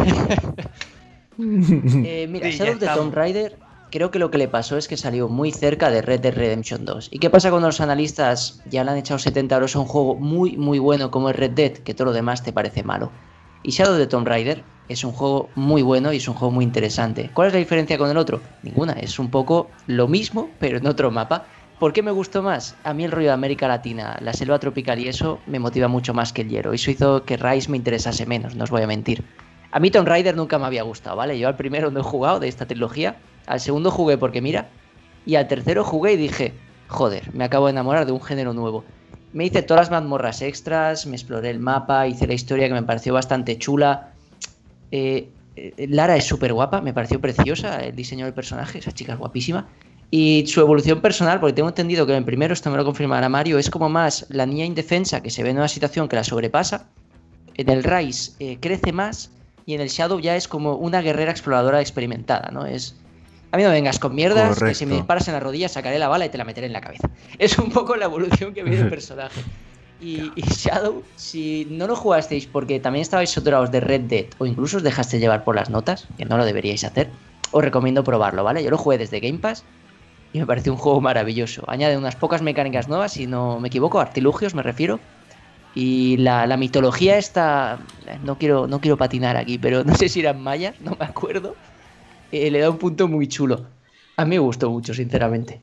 mira, Sí, Shadow of the Tomb Raider, creo que lo que le pasó es que salió muy cerca de Red Dead Redemption 2. ¿Y qué pasa cuando los analistas ya le han echado 70 euros a un juego muy, muy bueno como es Red Dead, que todo lo demás te parece malo? Y Shadow of the Tomb Raider es un juego muy bueno y es un juego muy interesante. ¿Cuál es la diferencia con el otro? Ninguna, es un poco lo mismo, pero en otro mapa. ¿Por qué me gustó más? A mí el rollo de América Latina, la selva tropical y eso me motiva mucho más que el Hierro. Eso hizo que Rise me interesase menos, no os voy a mentir. A mí Tomb Raider nunca me había gustado, ¿vale? Yo al primero no he jugado de esta trilogía, al segundo jugué porque mira, y al tercero jugué y dije, joder, me acabo de enamorar de un género nuevo. Me hice todas las mazmorras extras, me exploré el mapa, hice la historia que me pareció bastante chula. Lara es súper guapa, me pareció preciosa el diseño del personaje, esa chica es guapísima. Y su evolución personal, porque tengo entendido que en el primero, esto me lo confirmará Mario, es como más la niña indefensa que se ve en una situación que la sobrepasa. En el Rise crece más y en el Shadow ya es como una guerrera exploradora experimentada, ¿no? A mí no me vengas con mierdas, Correcto. que si me disparas en la rodilla sacaré la bala y te la meteré en la cabeza. Es un poco la evolución que viene el personaje. Y Shadow, si no lo jugasteis porque también estabais saturados de Red Dead o incluso os dejaste llevar por las notas, que no lo deberíais hacer, os recomiendo probarlo, ¿vale? Yo lo jugué desde Game Pass y me pareció un juego maravilloso. Añade unas pocas mecánicas nuevas, si no me equivoco, artilugios me refiero. Y la mitología esta, no quiero patinar aquí, pero no sé si eran mayas, no me acuerdo. Le da un punto muy chulo. A mí me gustó mucho, sinceramente.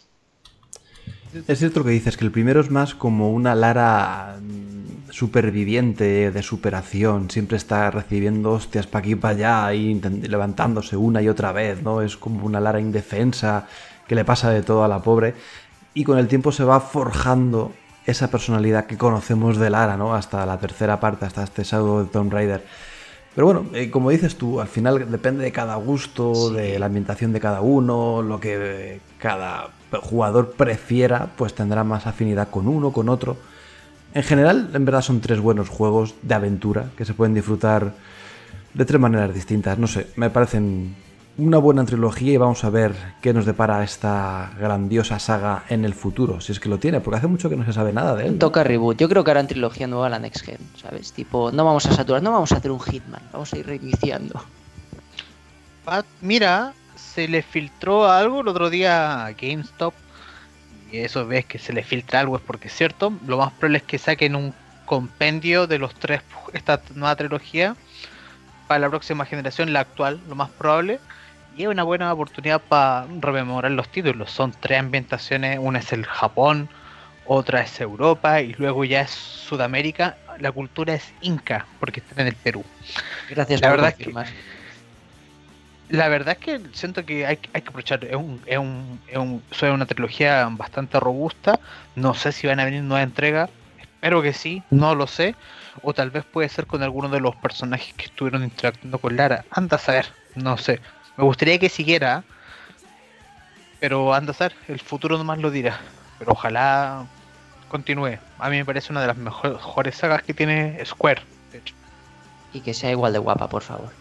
Es cierto lo que dices, que el primero es más como una Lara superviviente, de superación. Siempre está recibiendo hostias para aquí y para allá y levantándose una y otra vez, ¿no? Es como una Lara indefensa que le pasa de todo a la pobre. Y con el tiempo se va forjando esa personalidad que conocemos de Lara, ¿no? Hasta la tercera parte, hasta este Shadow de Tomb Raider. Pero bueno, como dices tú, al final depende de cada gusto, sí, de la ambientación de cada uno, lo que cada jugador prefiera, pues tendrá más afinidad con uno, con otro. En general, en verdad son 3 buenos juegos de aventura que se pueden disfrutar de 3 maneras distintas. No sé, me parecen una buena trilogía y vamos a ver qué nos depara esta grandiosa saga en el futuro, si es que lo tiene, porque hace mucho que no se sabe nada de él, ¿no? Toca reboot. Yo creo que harán trilogía nueva a la Next Gen, ¿sabes? Tipo, no vamos a saturar, no vamos a hacer un Hitman, vamos a ir reiniciando. Mira, se le filtró algo el otro día a GameStop, y eso ves que se le filtra algo es porque es cierto. Lo más probable es que saquen un compendio de los 3, esta nueva trilogía, para la próxima generación, la actual, lo más probable. Y es una buena oportunidad para rememorar los títulos. Son 3 ambientaciones, una es el Japón, otra es Europa y luego ya es Sudamérica. La cultura es inca, porque están en el Perú. Gracias la por verdad confirmar. La verdad es que siento que hay que aprovechar. Es una trilogía bastante robusta. No sé si van a venir nuevas entregas. Espero que sí, no lo sé. O tal vez puede ser con alguno de los personajes que estuvieron interactuando con Lara. Anda a saber, no sé. Me gustaría que siguiera, pero anda a saber, el futuro nomás lo dirá. Pero ojalá continúe. A mí me parece una de las mejores sagas que tiene Square, de hecho. Y que sea igual de guapa, por favor.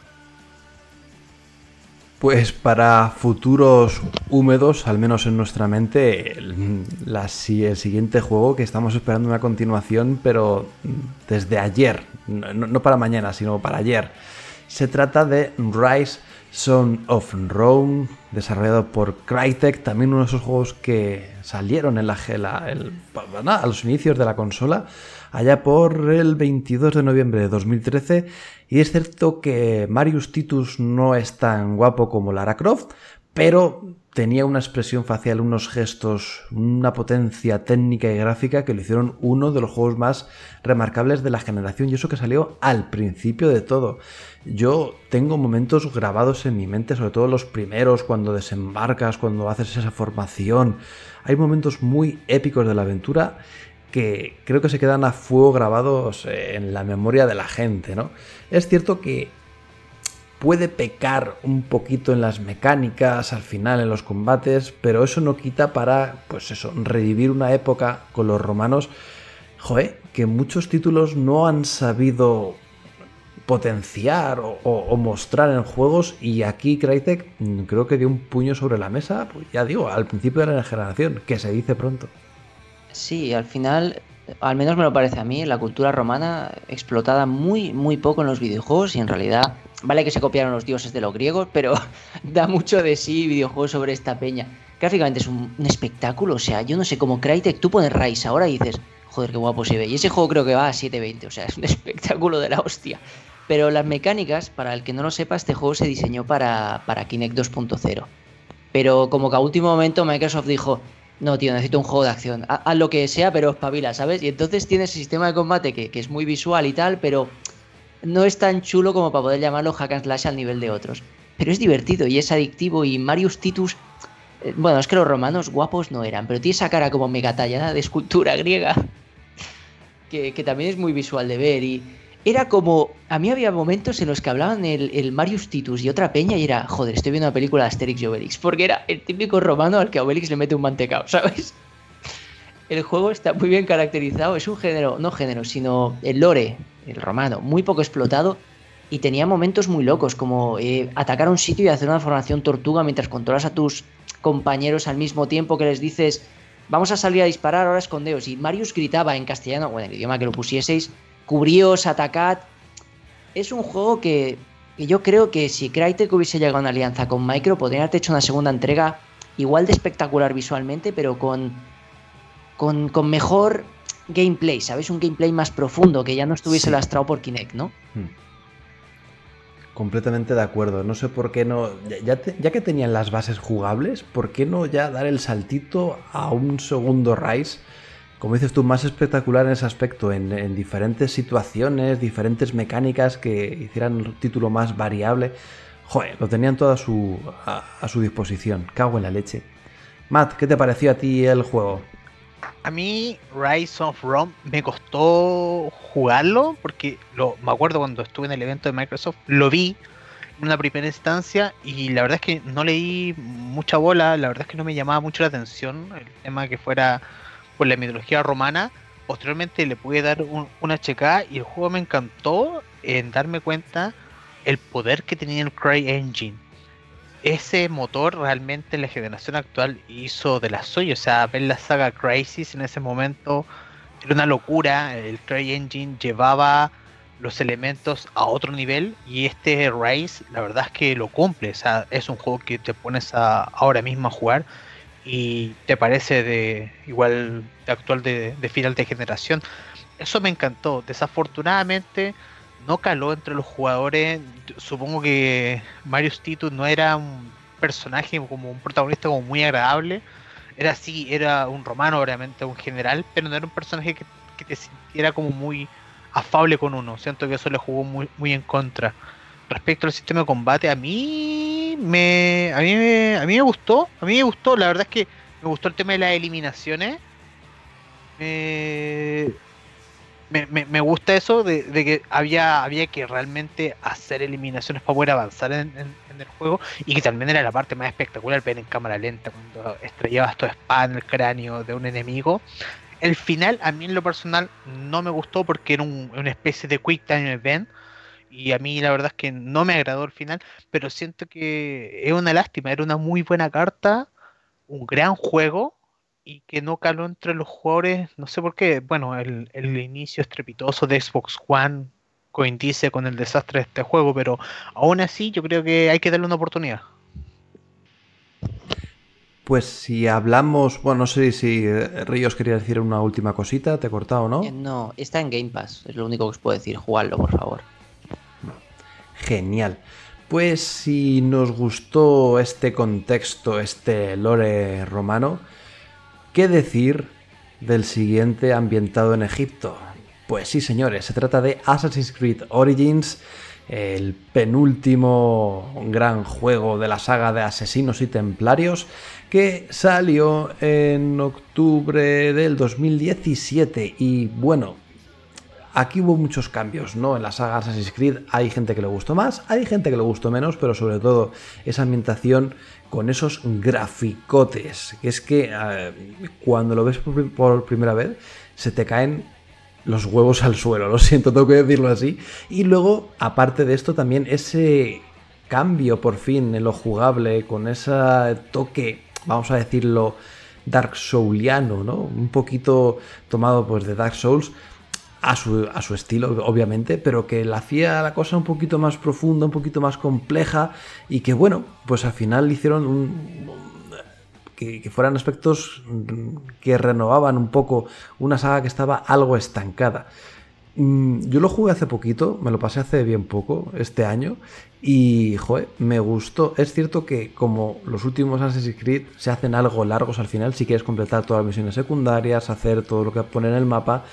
Pues para futuros húmedos, al menos en nuestra mente, el siguiente juego que estamos esperando una continuación, pero desde ayer, no para mañana, sino para ayer. Se trata de Rise Son of Rome, desarrollado por Crytek, también uno de esos juegos que salieron a los inicios de la consola, allá por el 22 de noviembre de 2013, y es cierto que Marius Titus no es tan guapo como Lara Croft, pero tenía una expresión facial, unos gestos, una potencia técnica y gráfica que lo hicieron uno de los juegos más remarcables de la generación, y eso que salió al principio de todo. Yo tengo momentos grabados en mi mente, sobre todo los primeros, cuando desembarcas, cuando haces esa formación. Hay momentos muy épicos de la aventura que creo que se quedan a fuego grabados en la memoria de la gente, ¿no? Es cierto que puede pecar un poquito en las mecánicas al final, en los combates, pero eso no quita para, pues eso, revivir una época con los romanos, que muchos títulos no han sabido potenciar o mostrar en juegos, y aquí Crytek creo que dio un puño sobre la mesa, pues ya digo, al principio de la generación, que se dice pronto. Sí, al final, al menos me lo parece a mí, la cultura romana explotada muy, muy poco en los videojuegos, y en realidad, vale que se copiaron los dioses de los griegos, pero da mucho de sí videojuegos sobre esta peña. Gráficamente es un espectáculo, o sea, yo no sé, como Crytek, tú pones Rise ahora y dices, joder, qué guapo se ve, y ese juego creo que va a 720, o sea, es un espectáculo de la hostia. Pero las mecánicas, para el que no lo sepa, este juego se diseñó para Kinect 2.0. Pero como que a último momento Microsoft dijo, no, tío, necesito un juego de acción. Haz lo que sea, pero espabila, ¿sabes? Y entonces tiene ese sistema de combate que es muy visual y tal, pero no es tan chulo como para poder llamarlo hack and slash al nivel de otros. Pero es divertido y es adictivo y Marius Titus... Bueno, es que los romanos guapos no eran, pero tiene esa cara como mega tallada de escultura griega que también es muy visual de ver y era como... A mí había momentos en los que hablaban el Marius Titus y otra peña y era, joder, estoy viendo una película de Asterix y Obelix, porque era el típico romano al que a Obelix le mete un mantecao, ¿sabes? El juego está muy bien caracterizado, es un género, no género, sino el lore, el romano, muy poco explotado y tenía momentos muy locos, como atacar a un sitio y hacer una formación tortuga mientras controlas a tus compañeros al mismo tiempo que les dices, vamos a salir a disparar, ahora escondeos. Y Marius gritaba en castellano, bueno, el idioma que lo pusieseis, cubríos, atacad. Es un juego que yo creo que si Crytek hubiese llegado a una alianza con Micro, podrían haber hecho una segunda entrega igual de espectacular visualmente, pero con mejor gameplay, ¿sabes? Un gameplay más profundo, que ya no estuviese lastrado por Kinect, ¿no? Completamente de acuerdo. No sé por qué no... Ya que tenían las bases jugables, ¿por qué no ya dar el saltito a un segundo Rise? Como dices tú, más espectacular en ese aspecto, en diferentes situaciones, diferentes mecánicas que hicieran el título más variable. Joder, lo tenían todo a su disposición. Cago en la leche. Matt, ¿qué te pareció a ti el juego? A mí Rise of Rome me costó jugarlo porque me acuerdo cuando estuve en el evento de Microsoft, lo vi en una primera instancia y la verdad es que no le di mucha bola, la verdad es que no me llamaba mucho la atención el tema que fuera por la mitología romana. Posteriormente le pude dar una checada y el juego me encantó en darme cuenta el poder que tenía el CryEngine. Ese motor realmente en la generación actual hizo de las suyas, o sea, ver la saga Crysis en ese momento era una locura, el CryEngine llevaba los elementos a otro nivel y este Rise la verdad es que lo cumple, o sea, es un juego que te pones ahora mismo a jugar y te parece de igual de actual de final de generación. Eso me encantó. Desafortunadamente no caló entre los jugadores. Supongo que Marius Titus no era un personaje como un protagonista como muy agradable. Era un romano, obviamente, un general, pero no era un personaje que te sintiera como muy afable con uno. Siento que eso le jugó muy, muy en contra. Respecto al sistema de combate, a mí me gustó, la verdad es que me gustó el tema de las eliminaciones. Me gusta eso de que había que realmente hacer eliminaciones para poder avanzar en el juego y que también era la parte más espectacular ver en cámara lenta cuando estrellabas tu espada en el cráneo de un enemigo. El final a mí en lo personal no me gustó porque era una especie de quick time event y a mí la verdad es que no me agradó el final, pero siento que es una lástima, era una muy buena carta, un gran juego y que no caló entre los jugadores, no sé por qué. Bueno, el inicio estrepitoso de Xbox One coincide con el desastre de este juego, pero aún así yo creo que hay que darle una oportunidad. Pues si hablamos... Bueno, no sé si Ríos quería decir una última cosita, te he cortado, ¿no? No, está en Game Pass, es lo único que os puedo decir, jugadlo por favor. Genial. Pues si nos gustó este contexto, este lore romano, ¿qué decir del siguiente ambientado en Egipto? Pues sí, señores, se trata de Assassin's Creed Origins, el penúltimo gran juego de la saga de asesinos y templarios, que salió en octubre del 2017 y bueno, aquí hubo muchos cambios, ¿no? En la saga Assassin's Creed hay gente que le gustó más, hay gente que le gustó menos, pero sobre todo esa ambientación con esos graficotes, que es que cuando lo ves por primera vez se te caen los huevos al suelo, lo siento, tengo que decirlo así. Y luego, aparte de esto, también ese cambio por fin en lo jugable, con ese toque, vamos a decirlo, Dark Souliano, ¿no? Un poquito tomado pues de Dark Souls, a su estilo, obviamente, pero que le hacía la cosa un poquito más profunda, un poquito más compleja y que, bueno, pues al final hicieron que fueran aspectos que renovaban un poco una saga que estaba algo estancada. Yo lo jugué hace poquito, me lo pasé hace bien poco, este año, y, joder, me gustó. Es cierto que como los últimos Assassin's Creed se hacen algo largos al final, si quieres completar todas las misiones secundarias, hacer todo lo que pone en el mapa,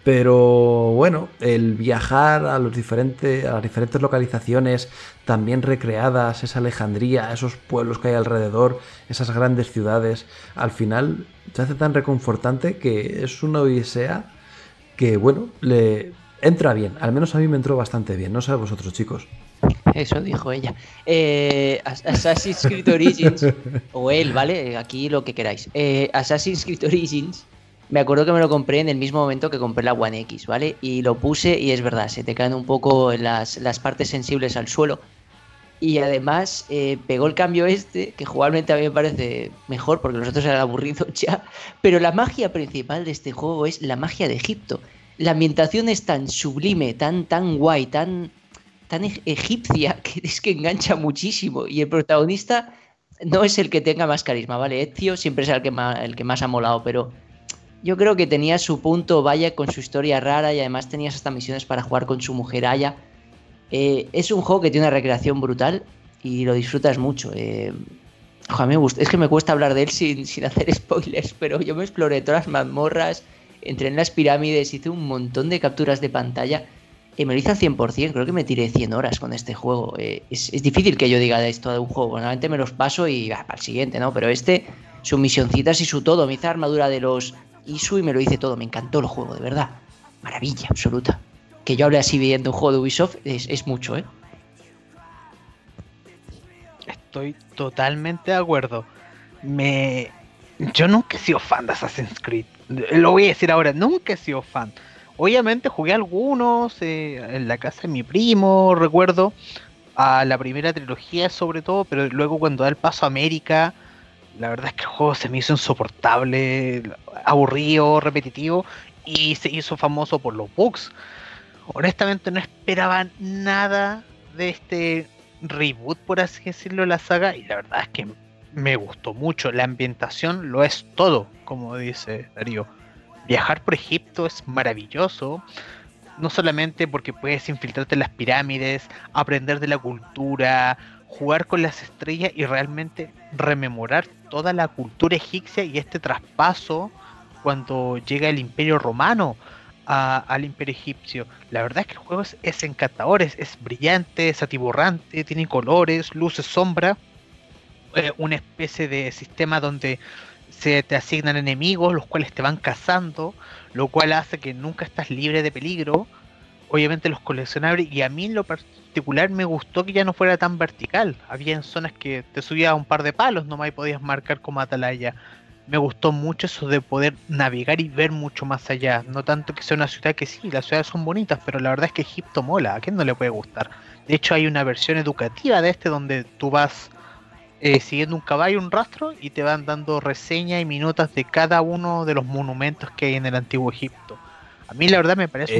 Pero bueno, el viajar a las diferentes localizaciones también recreadas, esa Alejandría, esos pueblos que hay alrededor, esas grandes ciudades, al final se hace tan reconfortante que es una odisea que, bueno, le entra bien. Al menos a mí me entró bastante bien. No sé a vosotros, chicos. Eso dijo ella. Assassin's Creed Origins, o él, ¿vale? Aquí lo que queráis. Assassin's Creed Origins, me acuerdo que me lo compré en el mismo momento que compré la One X, ¿vale? Y lo puse y es verdad, se te caen un poco las partes sensibles al suelo. Y además pegó el cambio que jugablemente a mí me parece mejor porque los otros eran aburridos ya. Pero la magia principal de este juego es la magia de Egipto. La ambientación es tan sublime, tan guay, tan egipcia, que es que engancha muchísimo. Y el protagonista no es el que tenga más carisma, ¿vale? Ezio siempre es el que más ha molado, pero yo creo que tenía su punto vaya con su historia rara y además tenías hasta misiones para jugar con su mujer Aya. Es un juego que tiene una recreación brutal y lo disfrutas mucho. A mí me gusta. Es que me cuesta hablar de él sin hacer spoilers, pero yo me exploré todas las mazmorras, entré en las pirámides, hice un montón de capturas de pantalla y me lo hice al 100%. Creo que me tiré 100 horas con este juego. Es difícil que yo diga de esto de un juego. Normalmente me los paso y para el siguiente, ¿no? Pero sus misioncitas y su todo. Me hice armadura de los Isu y me lo hice todo. Me encantó el juego, de verdad. Maravilla absoluta. Que yo hable así viendo un juego de Ubisoft es mucho, ¿eh? Estoy totalmente de acuerdo. Yo nunca he sido fan de Assassin's Creed. Lo voy a decir ahora, nunca he sido fan. Obviamente jugué algunos en la casa de mi primo, recuerdo, a la primera trilogía sobre todo, pero luego cuando da el paso a América, la verdad es que el juego se me hizo insoportable, aburrido, repetitivo, y se hizo famoso por los bugs. Honestamente no esperaba nada de este reboot, por así decirlo, de la saga, y la verdad es que me gustó mucho. La ambientación lo es todo, como dice Darío. Viajar por Egipto es maravilloso, no solamente porque puedes infiltrarte en las pirámides, aprender de la cultura, jugar con las estrellas y realmente rememorar toda la cultura egipcia y este traspaso cuando llega el Imperio Romano al Imperio Egipcio. La verdad es que el juego es encantador, es brillante, es atiborrante, tiene colores, luces, sombra, una especie de sistema donde se te asignan enemigos, los cuales te van cazando, lo cual hace que nunca estás libre de peligro. Obviamente los coleccionables, y a mí en lo particular me gustó que ya no fuera tan vertical. Había zonas que te subía a un par de palos nomás y podías marcar como atalaya. Me gustó mucho eso de poder navegar y ver mucho más allá. No tanto que sea una ciudad, que sí, las ciudades son bonitas, pero la verdad es que Egipto mola. ¿A quién no le puede gustar? De hecho hay una versión educativa de donde tú vas siguiendo un caballo, un rastro, y te van dando reseñas y minutas de cada uno de los monumentos que hay en el antiguo Egipto. A mí la verdad me parece...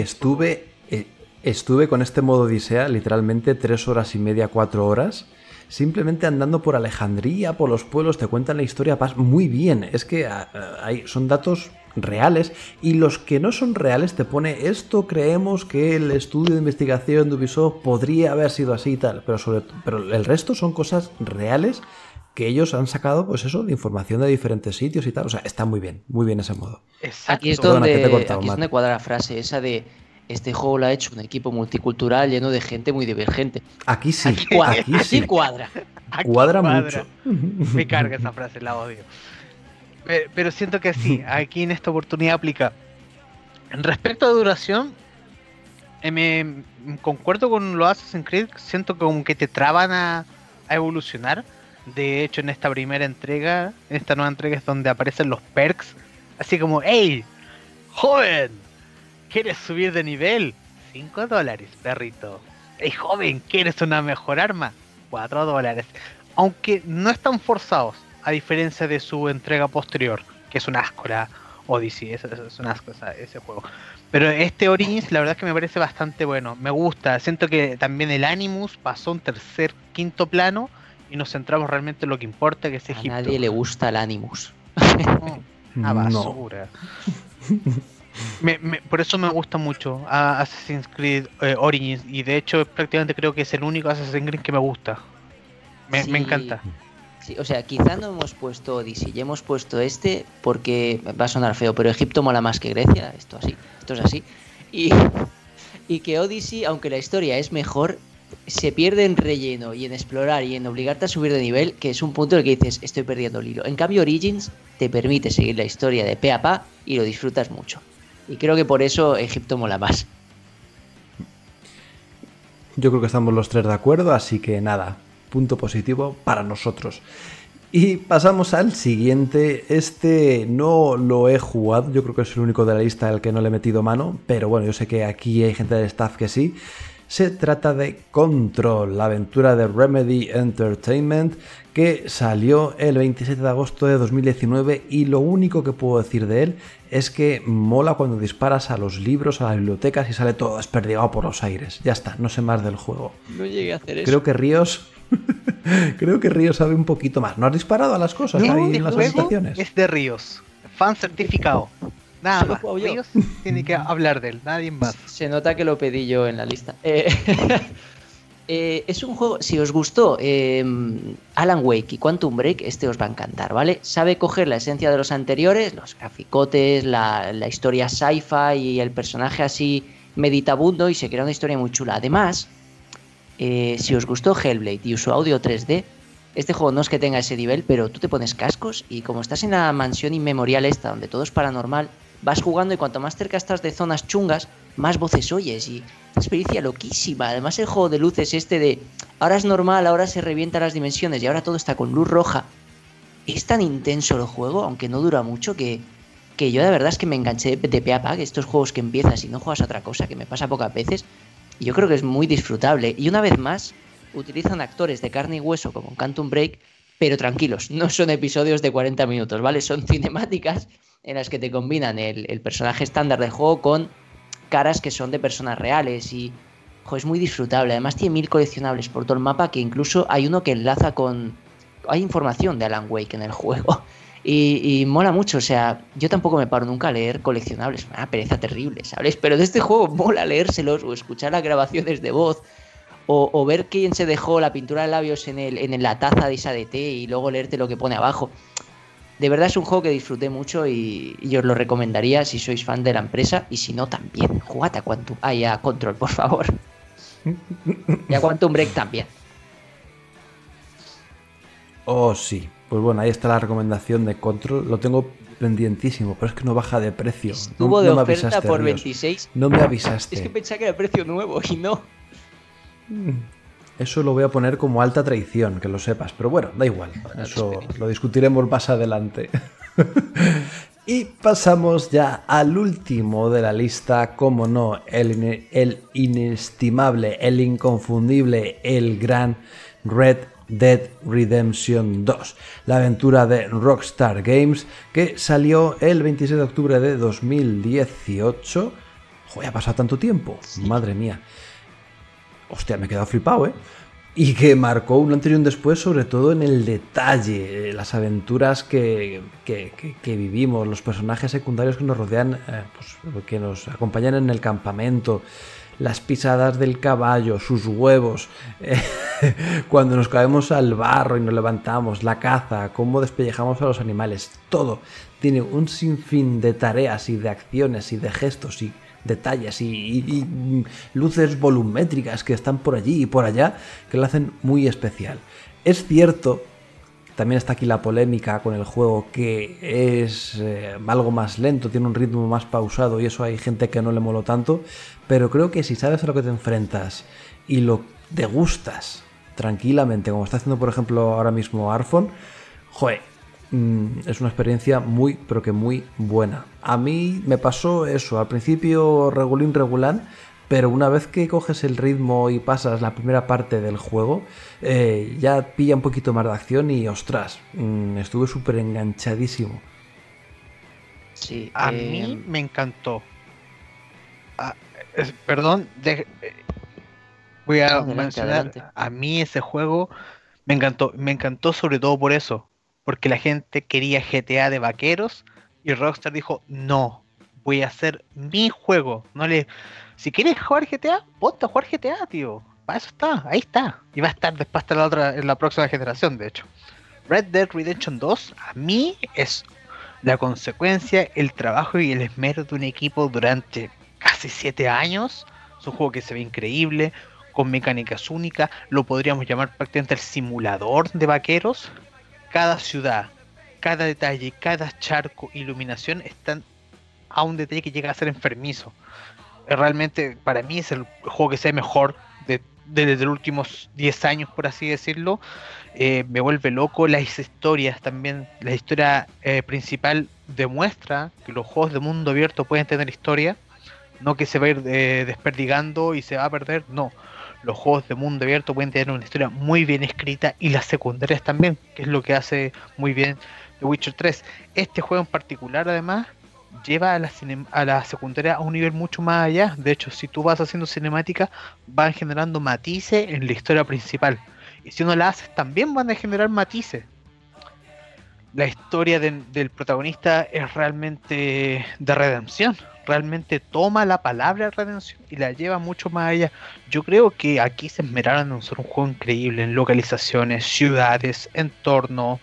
Estuve con este modo Odisea literalmente 3 horas y media, 4 horas, simplemente andando por Alejandría, por los pueblos, te cuentan la historia muy bien. Es que son datos reales, y los que no son reales te pone esto, creemos que el estudio de investigación de Ubisoft podría haber sido así y tal, pero el resto son cosas reales que ellos han sacado, pues eso, de información de diferentes sitios y tal. O sea, está muy bien ese modo. Exacto. Aquí es donde cuadra la frase esa de: este juego lo ha hecho un equipo multicultural lleno de gente muy divergente. Aquí sí. Aquí cuadra. Cuadra mucho. Me carga esa frase, la odio. Pero siento que sí, aquí en esta oportunidad aplica. Respecto a duración, me concuerdo con los Assassin's Creed. Siento como que te traban a evolucionar. De hecho, en esta primera entrega, en esta nueva entrega, es donde aparecen los perks. Así como: ¡hey, joven! ¿Quieres subir de nivel? $5, perrito. ¡Hey, joven! ¿Quieres una mejor arma? $4. Aunque no están forzados, a diferencia de su entrega posterior, que es un asco, la Odyssey, es un asco ese juego. Pero este Origins, la verdad es que me parece bastante bueno, me gusta. Siento que también el Animus pasó a un quinto plano y nos centramos realmente en lo que importa, que es Egipto. A nadie le gusta el Animus. Una basura. Por eso me gusta mucho Assassin's Creed Origins, y de hecho prácticamente creo que es el único Assassin's Creed que me gusta. Me encanta. Sí, o sea, quizá no hemos puesto Odyssey, ya hemos puesto este porque va a sonar feo, pero Egipto mola más que Grecia, esto es así. Y, y que Odyssey, aunque la historia es mejor, se pierde en relleno y en explorar y en obligarte a subir de nivel, que es un punto en el que dices, estoy perdiendo el hilo. En cambio, Origins te permite seguir la historia de pe a pa y lo disfrutas mucho. Y creo que por eso Egipto mola más. Yo creo que estamos los tres de acuerdo, así que nada, punto positivo para nosotros. Y pasamos al siguiente. Este no lo he jugado, yo creo que es el único de la lista al que no le he metido mano, pero bueno, yo sé que aquí hay gente del staff que sí. Se trata de Control, la aventura de Remedy Entertainment, que salió el 27 de agosto de 2019 y lo único que puedo decir de él es que mola cuando disparas a los libros, a las bibliotecas y sale todo desperdigado por los aires. Ya está, no sé más del juego. No llegué a hacer eso. Creo que Ríos... Creo que Ríos sabe un poquito más. ¿No has disparado a las cosas ahí en las habitaciones? Es de Ríos, fan certificado. Nada Solo más. juego yo. Ríos tiene que hablar de él, nadie más. Se nota que lo pedí yo en la lista. Es un juego, si os gustó Alan Wake y Quantum Break, este os va a encantar, ¿vale? Sabe coger la esencia de los anteriores, los graficotes, la historia sci-fi y el personaje así meditabundo, y se crea una historia muy chula. Además, si os gustó Hellblade y su audio 3D, este juego no es que tenga ese nivel, pero tú te pones cascos y como estás en la mansión inmemorial esta, donde todo es paranormal, vas jugando y cuanto más cerca estás de zonas chungas, más voces oyes y una experiencia loquísima. Además el juego de luces este de ahora es normal, ahora se revientan las dimensiones y ahora todo está con luz roja. Es tan intenso el juego, aunque no dura mucho, que yo de verdad es que me enganché de pe a pa, que estos juegos que empiezas y no juegas a otra cosa, que me pasa pocas veces, y yo creo que es muy disfrutable. Y una vez más, utilizan actores de carne y hueso como en Quantum Break, pero tranquilos, no son episodios de 40 minutos, ¿vale? Son cinemáticas en las que te combinan el personaje estándar del juego con caras que son de personas reales y es muy disfrutable. Además tiene 1000 coleccionables por todo el mapa, que incluso hay uno que enlaza con... Hay información de Alan Wake en el juego y mola mucho. O sea, yo tampoco me paro nunca a leer coleccionables, una pereza terrible, ¿sabes? Pero de este juego mola leérselos o escuchar las grabaciones de voz o ver quién se dejó la pintura de labios en la taza de esa de té y luego leerte lo que pone abajo. De verdad es un juego que disfruté mucho y os lo recomendaría si sois fan de la empresa, y si no también, jugad a Control, por favor. Y a Quantum Break también. Oh, sí. Pues bueno, ahí está la recomendación de Control. Lo tengo pendientísimo, pero es que no baja de precio. Estuvo de oferta por Ríos. 26. No me avisaste. Es que pensaba que era precio nuevo y no. Eso lo voy a poner como alta traición, que lo sepas. Pero bueno, da igual. Eso lo discutiremos más adelante. Y pasamos ya al último de la lista, como no, el inestimable, el inconfundible, el gran Red Dead Redemption 2, la aventura de Rockstar Games, que salió el 26 de octubre de 2018. Joder, ha pasado tanto tiempo, sí. Madre mía. Hostia, me he quedado flipado, ¿eh? Y que marcó un antes y un después, sobre todo en el detalle, las aventuras que vivimos, los personajes secundarios que nos rodean, pues, que nos acompañan en el campamento, las pisadas del caballo, sus huevos, cuando nos caemos al barro y nos levantamos, la caza, cómo despellejamos a los animales, todo tiene un sinfín de tareas y de acciones y de gestos y detalles y luces volumétricas que están por allí y por allá, que lo hacen muy especial. Es cierto, también está aquí la polémica con el juego, que es algo más lento, tiene un ritmo más pausado y eso hay gente que no le moló tanto, pero creo que si sabes a lo que te enfrentas y lo degustas tranquilamente, como está haciendo por ejemplo ahora mismo Arfon, joder, es una experiencia muy, pero que muy buena. A mí me pasó eso, al principio regulín, pero una vez que coges el ritmo y pasas la primera parte del juego, ya pilla un poquito más de acción y ostras, estuve súper enganchadísimo. Sí, a mí me encantó. Perdón, voy a mencionar, adelante. A mí ese juego me encantó sobre todo por eso. Porque la gente quería GTA de vaqueros y Rockstar dijo, no, voy a hacer mi juego. Si quieres jugar GTA, ponte a jugar GTA, tío. Para eso está, ahí está. Y va a estar después hasta en la próxima generación, de hecho. Red Dead Redemption 2 a mí es la consecuencia, el trabajo y el esmero de un equipo durante casi 7 años. Es un juego que se ve increíble, con mecánicas únicas, lo podríamos llamar prácticamente el simulador de vaqueros. Cada ciudad, cada detalle, cada charco, iluminación están a un detalle que llega a ser enfermizo. Realmente para mí es el juego que se ve mejor desde los últimos 10 años, por así decirlo. Me vuelve loco las historias también. La historia principal demuestra que los juegos de mundo abierto pueden tener historia, no que se va a ir desperdigando y se va a perder, no. Los juegos de mundo abierto pueden tener una historia muy bien escrita y las secundarias también, que es lo que hace muy bien The Witcher 3. Este juego en particular, además, lleva a la secundaria a un nivel mucho más allá. De hecho, si tú vas haciendo cinemática, van generando matices en la historia principal. Y si no la haces, también van a generar matices. La historia del protagonista es realmente de redención. Realmente toma la palabra redención y la lleva mucho más allá. Yo creo que aquí se esmeraron en ser un juego increíble en localizaciones, ciudades, entorno,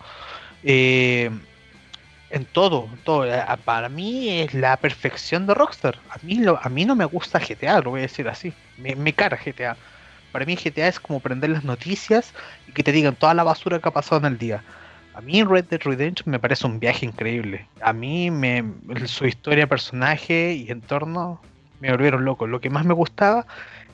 en todo, todo. Para mí es la perfección de Rockstar. A mí no me gusta GTA, lo voy a decir así. Me cara GTA. Para mí GTA es como prender las noticias y que te digan toda la basura que ha pasado en el día. A mí Red Dead Redemption me parece un viaje increíble. A mí su historia, personaje y entorno me volvieron loco. Lo que más me gustaba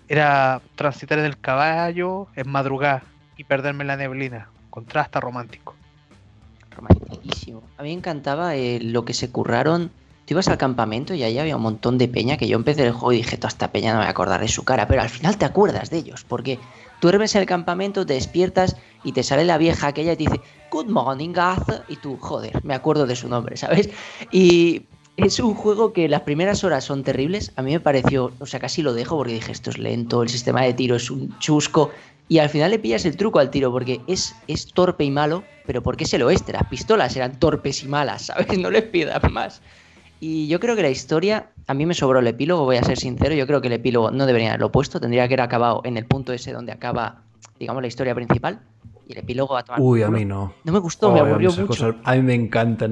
era transitar en el caballo en madrugada y perderme en la neblina. Contrasta romántico. Romantiquísimo. A mí me encantaba lo que se curraron. Tú ibas al campamento y ahí había un montón de peña que yo empecé el juego y dije, toda esta peña no me voy a acordar de su cara, pero al final te acuerdas de ellos, porque tú duermes en el campamento, te despiertas y te sale la vieja aquella y te dice, good morning, Gaz, y tú, joder, me acuerdo de su nombre, ¿sabes? Y es un juego que las primeras horas son terribles, a mí me pareció, o sea, casi lo dejo porque dije, esto es lento, el sistema de tiro es un chusco, y al final le pillas el truco al tiro porque es torpe y malo, pero porque es el oeste, las pistolas eran torpes y malas, ¿sabes? No les pidas más. Y yo creo que la historia, a mí me sobró el epílogo, voy a ser sincero, yo creo que el epílogo no debería haberlo puesto, tendría que haber acabado en el punto ese donde acaba, digamos, la historia principal, y el epílogo a tomar. Uy, a mí no. No me gustó, me aburrió mucho. Cosas, a mí me encantan.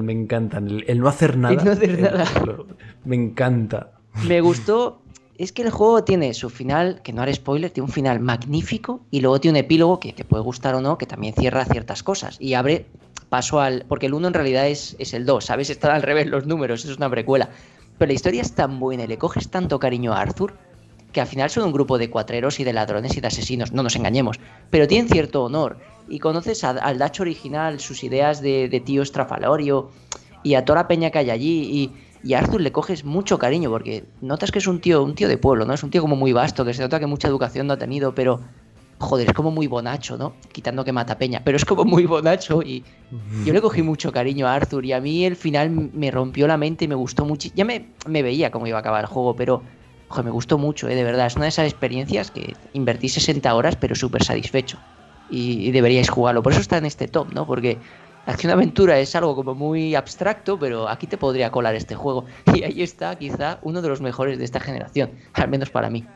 El no hacer nada. El no hacer nada. Me encanta. Me gustó, es que el juego tiene su final, que no haré spoiler, tiene un final magnífico, y luego tiene un epílogo que te puede gustar o no, que también cierra ciertas cosas, y abre paso al... Porque el 1 en realidad es el 2, ¿sabes? Están al revés los números, es una precuela. Pero la historia es tan buena y le coges tanto cariño a Arthur que al final son un grupo de cuatreros y de ladrones y de asesinos, no nos engañemos, pero tienen cierto honor. Y conoces al Dutch original, sus ideas de tío estrafalario y a toda la peña que hay allí. Y a Arthur le coges mucho cariño porque notas que es un tío de pueblo, ¿no? Es un tío como muy vasto, que se nota que mucha educación no ha tenido, pero... Joder, es como muy bonacho, ¿no? Quitando que mata peña, pero es como muy bonacho y yo le cogí mucho cariño a Arthur y a mí el final me rompió la mente y me gustó mucho. Ya me veía cómo iba a acabar el juego, pero joder, me gustó mucho, de verdad. Es una de esas experiencias que invertí 60 horas, pero súper satisfecho. Y deberíais jugarlo. Por eso está en este top, ¿no? Porque acción-aventura es algo como muy abstracto, pero aquí te podría colar este juego. Y ahí está, quizá, uno de los mejores de esta generación, al menos para mí.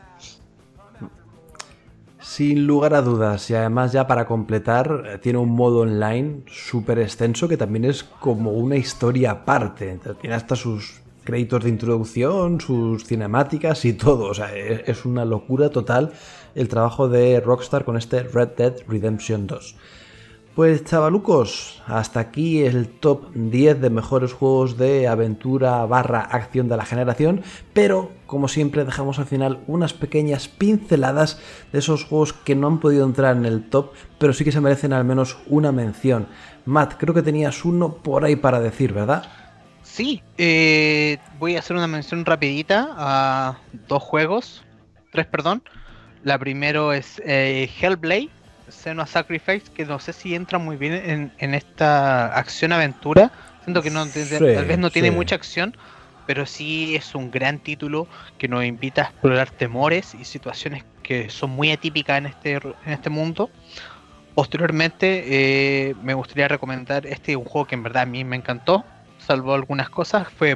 Sin lugar a dudas, y además ya para completar, tiene un modo online súper extenso que también es como una historia aparte. Tiene hasta sus créditos de introducción, sus cinemáticas y todo. O sea, es una locura total el trabajo de Rockstar con este Red Dead Redemption 2. Pues chavalucos, hasta aquí el top 10 de mejores juegos de aventura / acción de la generación, pero como siempre dejamos al final unas pequeñas pinceladas de esos juegos que no han podido entrar en el top, pero sí que se merecen al menos una mención. Matt, creo que tenías uno por ahí para decir, ¿verdad? Sí, voy a hacer una mención rapidita a tres, perdón. La primero es Hellblade, Senua Sacrifice, que no sé si entra muy bien en esta acción-aventura. Siento que no, tal vez no tiene mucha acción, pero sí es un gran título que nos invita a explorar temores y situaciones que son muy atípicas en este mundo. Posteriormente, me gustaría recomendar un juego que en verdad a mí me encantó, salvo algunas cosas, fue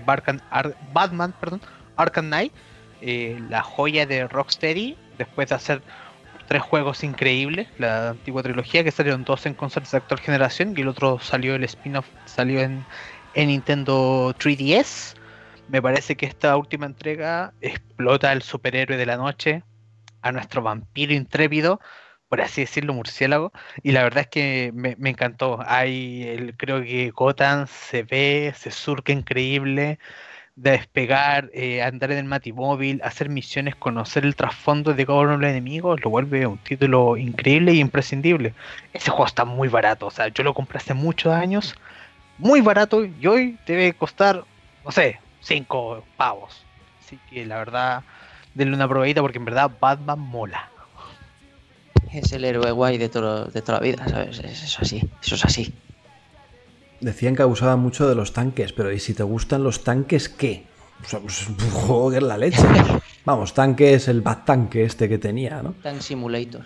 Arkham Knight, la joya de Rocksteady, después de hacer tres juegos increíbles. La antigua trilogía, que salieron dos en consolas de actual generación, y el otro salió, el spin-off salió en Nintendo 3DS. Me parece que esta última entrega explota el superhéroe de la noche, a nuestro vampiro intrépido, por así decirlo, murciélago, y la verdad es que me encantó. Creo que Gotham se surca increíble, de despegar, andar en el Matimóvil, hacer misiones, conocer el trasfondo de cada uno de los enemigos, lo vuelve un título increíble y imprescindible. Ese juego está muy barato, o sea, yo lo compré hace muchos años, muy barato, y hoy debe costar, no sé, 5 pavos. Así que la verdad, denle una probadita, porque en verdad Batman mola. Es el héroe guay de toda la vida, ¿sabes? Eso es así. Decían que abusaba mucho de los tanques, pero ¿y si te gustan los tanques, qué? O sea, pues un juego que es la leche. Vamos, tanques, el Bat Tanque este que tenía, ¿no? Tank Simulator.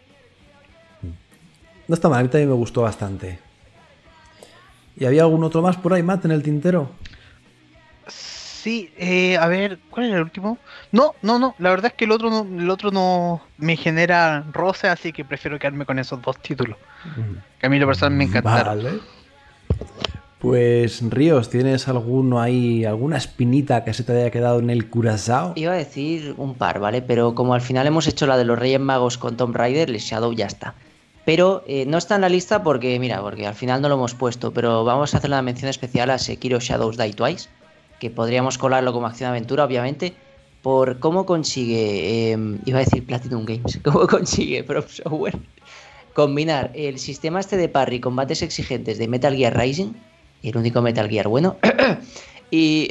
No está mal, a mí también me gustó bastante. ¿Y había algún otro más por ahí, Matt, en el tintero? Sí, a ver, ¿cuál era el último? No, la verdad es que el otro no me genera roce, así que prefiero quedarme con esos dos títulos, que a mí lo personal me encantaron. Vale. Pues Ríos, ¿tienes alguno ahí, alguna espinita que se te haya quedado en el curazao? Iba a decir un par, ¿vale? Pero como al final hemos hecho la de los Reyes Magos con Tomb Raider, el Shadow ya está. Pero no está en la lista porque al final no lo hemos puesto, pero vamos a hacer una mención especial a Sekiro Shadows Die Twice, que podríamos colarlo como acción-aventura, obviamente, por cómo consigue, iba a decir Platinum Games, cómo consigue From Software combinar el sistema este de parry, combates exigentes de Metal Gear Rising, el único Metal Gear bueno, y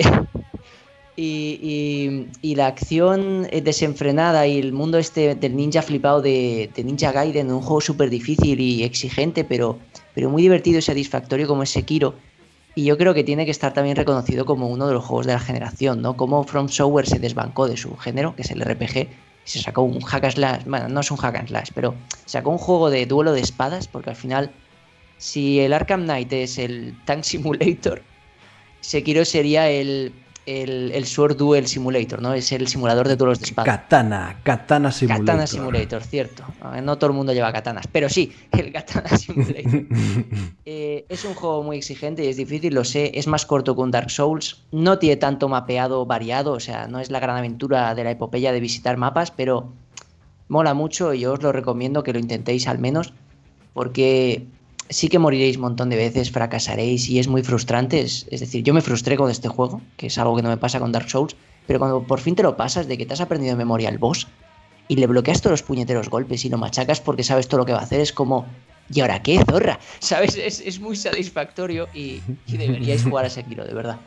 la acción desenfrenada y el mundo este del ninja flipado de Ninja Gaiden, un juego súper difícil y exigente, pero muy divertido y satisfactorio como es Sekiro. Y yo creo que tiene que estar también reconocido como uno de los juegos de la generación, ¿no? Como From Software se desbancó de su género, que es el RPG, y se sacó un hack and slash, bueno, no es un hack and slash, pero sacó un juego de duelo de espadas, porque al final, si el Arkham Knight es el Tank Simulator, Sekiro sería el Sword Duel Simulator, ¿no? Es el simulador de duelos de espadas. Katana Simulator. Katana Simulator, cierto. No todo el mundo lleva katanas, pero sí, el Katana Simulator. Es un juego muy exigente y es difícil, lo sé. Es más corto que un Dark Souls. No tiene tanto mapeado variado, o sea, no es la gran aventura de la epopeya de visitar mapas, pero mola mucho y yo os lo recomiendo que lo intentéis al menos, porque sí que moriréis un montón de veces, fracasaréis y es muy frustrante. Es decir, yo me frustré con este juego, que es algo que no me pasa con Dark Souls, pero cuando por fin te lo pasas, de que te has aprendido de memoria el boss y le bloqueas todos los puñeteros golpes y lo machacas porque sabes todo lo que va a hacer, es como, ¿y ahora qué, zorra? ¿Sabes? Es muy satisfactorio y deberíais jugar a Sekiro, de verdad.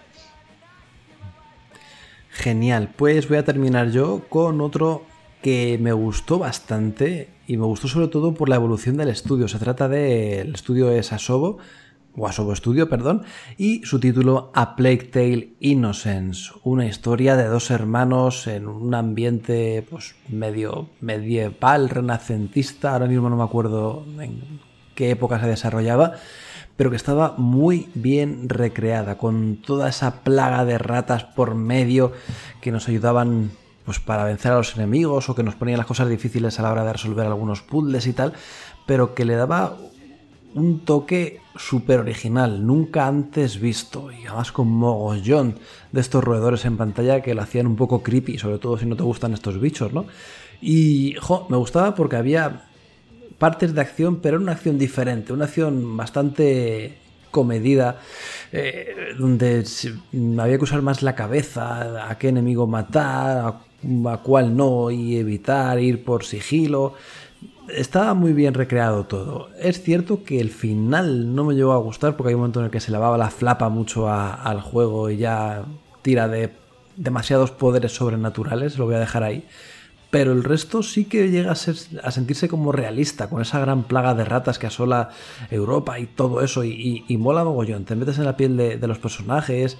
Genial, pues voy a terminar yo con otro que me gustó bastante y me gustó sobre todo por la evolución del estudio. Se trata del estudio es Asobo Studio, perdón, y su título A Plague Tale Innocence, una historia de dos hermanos en un ambiente pues medio medieval, renacentista, ahora mismo no me acuerdo en qué época se desarrollaba, pero que estaba muy bien recreada, con toda esa plaga de ratas por medio que nos ayudaban pues para vencer a los enemigos o que nos ponían las cosas difíciles a la hora de resolver algunos puzzles y tal, pero que le daba un toque súper original, nunca antes visto, y además con mogollón de estos roedores en pantalla que lo hacían un poco creepy, sobre todo si no te gustan estos bichos, ¿no? Y me gustaba porque había partes de acción, pero era una acción diferente, una acción bastante comedida, donde había que usar más la cabeza, a qué enemigo matar, a cuál no, y evitar ir por sigilo. Estaba muy bien recreado todo. Es cierto que el final no me llegó a gustar porque hay un momento en el que se lavaba la flapa mucho al juego y ya tira de demasiados poderes sobrenaturales, lo voy a dejar ahí. Pero el resto sí que llega a sentirse como realista, con esa gran plaga de ratas que asola Europa y todo eso, y mola mogollón. Te metes en la piel de los personajes,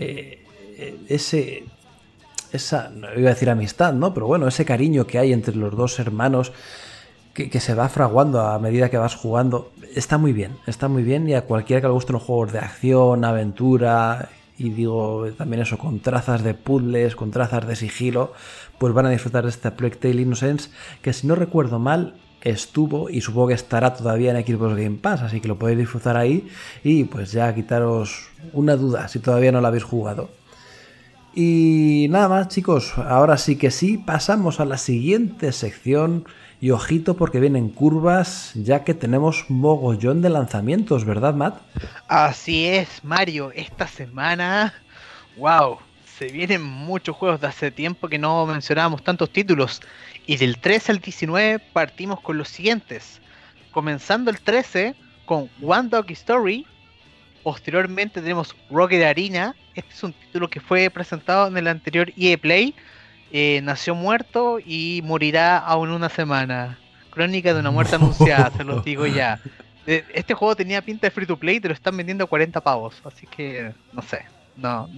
esa, no iba a decir amistad, ¿no? Pero bueno, ese cariño que hay entre los dos hermanos que se va fraguando a medida que vas jugando, está muy bien, y a cualquiera que le gusten los juegos de acción, aventura y digo también eso, con trazas de puzzles, con trazas de sigilo, pues van a disfrutar de este Plague Tale Innocence, que si no recuerdo mal estuvo y supongo que estará todavía en Xbox Game Pass, así que lo podéis disfrutar ahí y pues ya quitaros una duda si todavía no lo habéis jugado. Y nada más, chicos, ahora sí que sí, pasamos a la siguiente sección y ojito porque vienen curvas, ya que tenemos mogollón de lanzamientos, ¿verdad, Matt? Así es, Mario, esta semana, wow, se vienen muchos juegos. De hace tiempo que no mencionábamos tantos títulos, y del 13 al 19 partimos con los siguientes, comenzando el 13 con One Dog Story. Posteriormente tenemos Rocket Arena. Este es un título que fue presentado en el anterior EA Play. Nació muerto y morirá aún una semana. Crónica de una muerte anunciada, se los digo ya. Este juego tenía pinta de free to play, te lo están vendiendo a 40 pavos. Así que, no sé. No.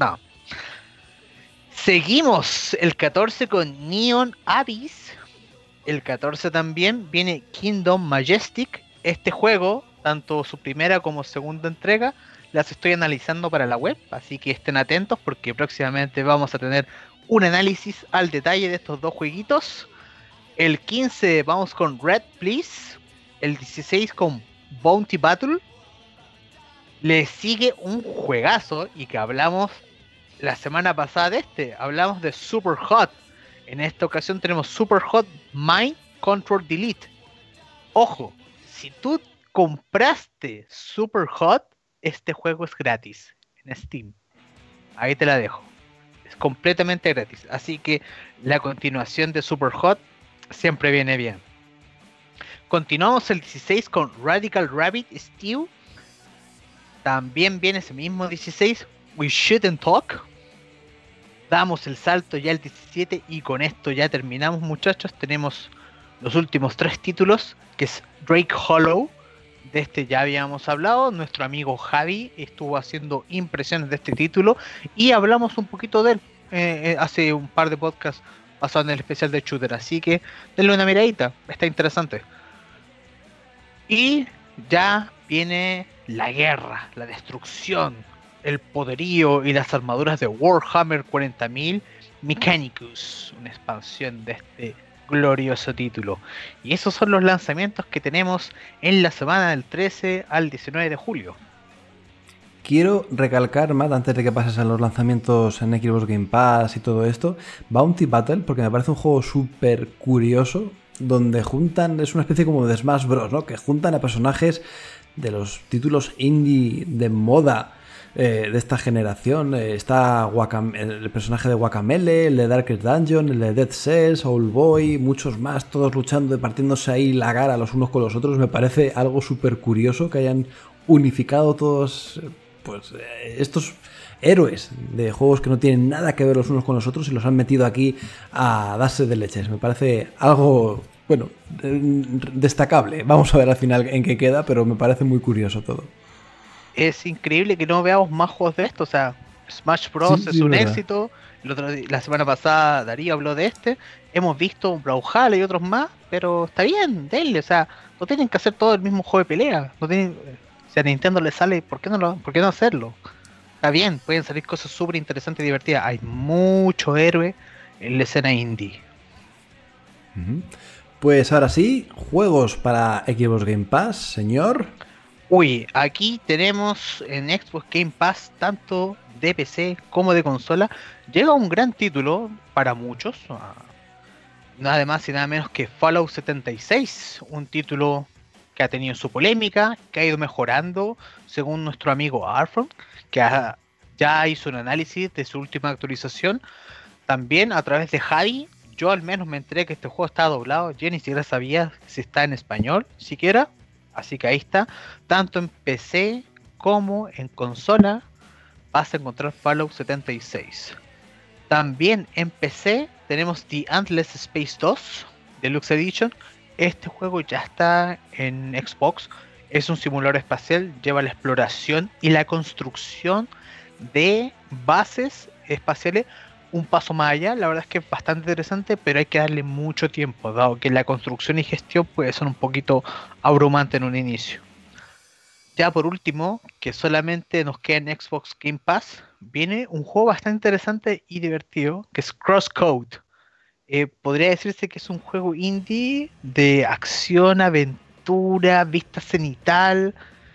Seguimos el 14 con Neon Abyss. El 14 también viene Kingdom Majestic. Este juego, tanto su primera como segunda entrega, las estoy analizando para la web, así que estén atentos porque próximamente vamos a tener un análisis al detalle de estos dos jueguitos. El 15 vamos con Red Please. El 16 con Bounty Battle. Le sigue un juegazo y que hablamos la semana pasada de este. Hablamos de Super Hot. En esta ocasión tenemos Super Hot Mind Control Delete. Ojo, si tú compraste Super Hot, este juego es gratis en Steam. Ahí te la dejo. Es completamente gratis. Así que la continuación de Super Hot siempre viene bien. Continuamos el 16 con Radical Rabbit Stew. También viene ese mismo 16, We Shouldn't Talk. Damos el salto ya al 17 y con esto ya terminamos, muchachos. Tenemos los últimos 3 títulos, que es Drake Hollow. De este ya habíamos hablado, nuestro amigo Javi estuvo haciendo impresiones de este título y hablamos un poquito de él hace un par de podcasts basados en el especial de Shooter, así que denle una miradita, está interesante. Y ya viene la guerra, la destrucción, el poderío y las armaduras de Warhammer 40.000 Mechanicus, una expansión de este glorioso título. Y esos son los lanzamientos que tenemos en la semana del 13 al 19 de julio. Quiero recalcar, Matt, antes de que pases a los lanzamientos en Xbox Game Pass y todo esto, Bounty Battle, porque me parece un juego súper curioso, donde juntan, es una especie como de Smash Bros, ¿no? Que juntan a personajes de los títulos indie de moda de esta generación. Está el personaje de Guacamele, el de Darkest Dungeon, el de Dead Cells, Owlboy, muchos más, todos luchando y partiéndose ahí la cara los unos con los otros. Me parece algo súper curioso que hayan unificado todos estos héroes de juegos que no tienen nada que ver los unos con los otros y los han metido aquí a darse de leches. Me parece algo, destacable. Vamos a ver al final en qué queda, pero me parece muy curioso todo. Es increíble que no veamos más juegos de esto. O sea, Smash Bros. Sí, es un éxito. La semana pasada Darío habló de este. Hemos visto Brawlhalla y otros más, pero está bien, denle. O sea, no tienen que hacer todo el mismo juego de pelea. Si a Nintendo le sale, ¿por qué no hacerlo? Está bien, pueden salir cosas súper interesantes y divertidas. Hay mucho héroe en la escena indie. Pues ahora sí, juegos para Xbox Game Pass, señor. Uy, aquí tenemos en Xbox Game Pass, tanto de PC como de consola, llega un gran título para muchos, nada más y nada menos que Fallout 76, un título que ha tenido su polémica, que ha ido mejorando, según nuestro amigo Arfon, que ya hizo un análisis de su última actualización, también a través de Javi. Yo al menos me enteré que este juego estaba doblado, yo ni siquiera sabía si está en español, siquiera. Así que ahí está, tanto en PC como en consola vas a encontrar Fallout 76. También en PC tenemos The Endless Space 2 Deluxe Edition. Este juego ya está en Xbox, es un simulador espacial, lleva la exploración y la construcción de bases espaciales un paso más allá. La verdad es que es bastante interesante, pero hay que darle mucho tiempo, dado que la construcción y gestión puede ser un poquito abrumante en un inicio. Ya por último, que solamente nos queda en Xbox Game Pass, viene un juego bastante interesante y divertido, que es Crosscode. Podría decirse que es un juego indie de acción, aventura, vista cenital.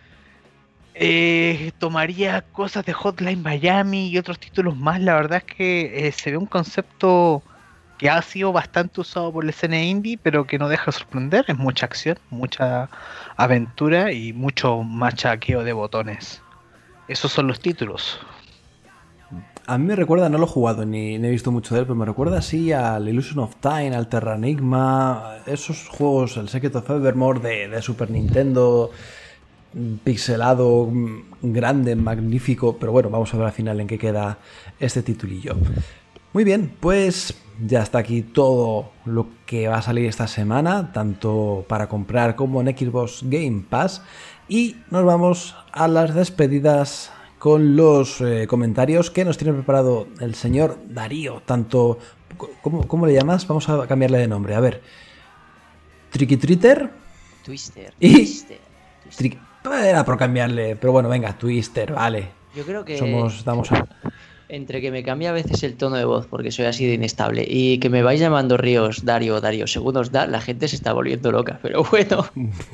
Tomaría cosas de Hotline Miami y otros títulos más. La verdad es que se ve un concepto que ha sido bastante usado por la escena indie, pero que no deja de sorprender. Es mucha acción, mucha aventura y mucho machaqueo de botones. Esos son los títulos. A mí me recuerda, no lo he jugado ni he visto mucho de él, pero me recuerda así al Illusion of Time, al Terranigma, esos juegos, el Secret of Evermore de Super Nintendo, pixelado, grande, magnífico, pero bueno, vamos a ver al final en qué queda este titulillo. Muy bien, pues ya está aquí todo lo que va a salir esta semana, tanto para comprar como en Xbox Game Pass, y nos vamos a las despedidas con los comentarios que nos tiene preparado el señor Darío, tanto... ¿Cómo le llamas? Vamos a cambiarle de nombre, a ver. Tricky Twitter. Twister. Y... Era por cambiarle, pero bueno, venga, Twister, vale. Yo creo que... Damos a... Entre que me cambia a veces el tono de voz, porque soy así de inestable, y que me vais llamando Ríos, Darío, según os da, la gente se está volviendo loca, pero bueno.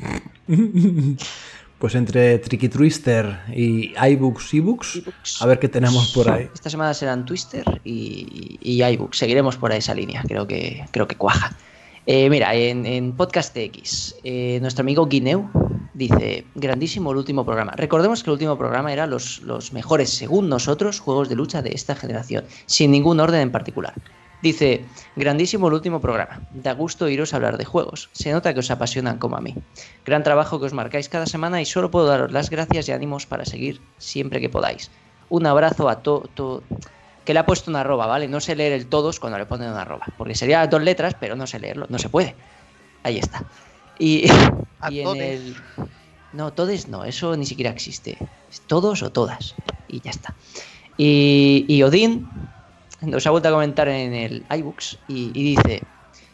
Pues entre Tricky Twister y iBooks, a ver qué tenemos por ahí. Esta semana serán Twister y iBooks. Seguiremos por esa línea, creo que cuaja. Mira, en Podcast X, nuestro amigo Guineu dice: grandísimo el último programa. Recordemos que el último programa era los mejores, según nosotros, juegos de lucha de esta generación, sin ningún orden en particular. Dice: grandísimo el último programa. Da gusto oíros hablar de juegos. Se nota que os apasionan como a mí. Gran trabajo que os marcáis cada semana y solo puedo daros las gracias y ánimos para seguir siempre que podáis. Un abrazo a que le ha puesto una arroba, ¿vale? No sé leer el todos cuando le ponen una arroba, porque sería 2 letras, pero no sé leerlo, no se puede. Ahí está. Y en el... No, todes no, eso ni siquiera existe. Es todos o todas. Y ya está. Y Odín nos ha vuelto a comentar en el iBooks y dice...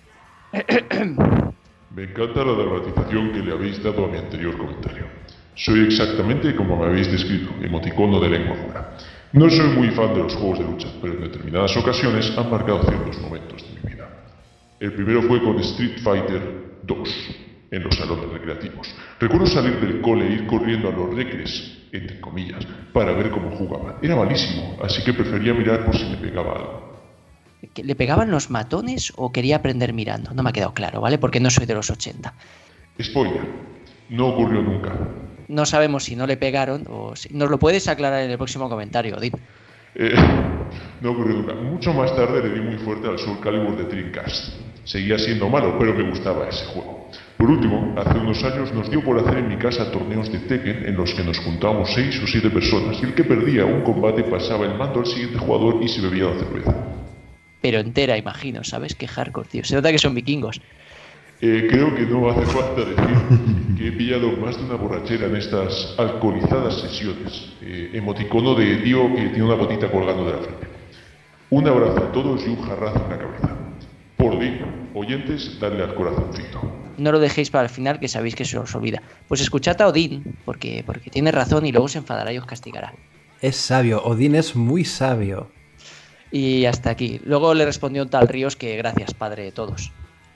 Me encanta la dramatización que le habéis dado a mi anterior comentario. Soy exactamente como me habéis descrito, emoticono de lengua fuera. No soy muy fan de los juegos de lucha, pero en determinadas ocasiones han marcado ciertos momentos de mi vida. El primero fue con Street Fighter 2, en los salones recreativos. Recuerdo salir del cole e ir corriendo a los recres, entre comillas, para ver cómo jugaban. Era malísimo, así que prefería mirar por si me pegaba algo. ¿Le pegaban los matones o quería aprender mirando? No me ha quedado claro, ¿vale? Porque no soy de los 80. Spoiler, no ocurrió nunca. No sabemos si no le pegaron o si... Nos lo puedes aclarar en el próximo comentario, Odín. No ocurrió nunca. Mucho más tarde le di muy fuerte al Soul Calibur de Dreamcast. Seguía siendo malo, pero me gustaba ese juego. Por último, hace unos años nos dio por hacer en mi casa torneos de Tekken en los que nos juntábamos 6 o 7 personas y el que perdía un combate pasaba el mando al siguiente jugador y se bebía la cerveza. Pero entera, imagino, ¿sabes? Qué hardcore, tío. Se nota que son vikingos. Creo que no hace falta decir que he pillado más de una borrachera en estas alcoholizadas sesiones. Emoticono de tío que tiene una botita colgando de la frente. Un abrazo a todos y un jarrazo en la cabeza. Por Dios, oyentes, dadle al corazoncito. No lo dejéis para el final, que sabéis que se os olvida. Pues escuchad a Odín, porque tiene razón y luego se enfadará y os castigará. Es sabio, Odín es muy sabio. Y hasta aquí. Luego le respondió un tal Ríos que gracias, padre de todos.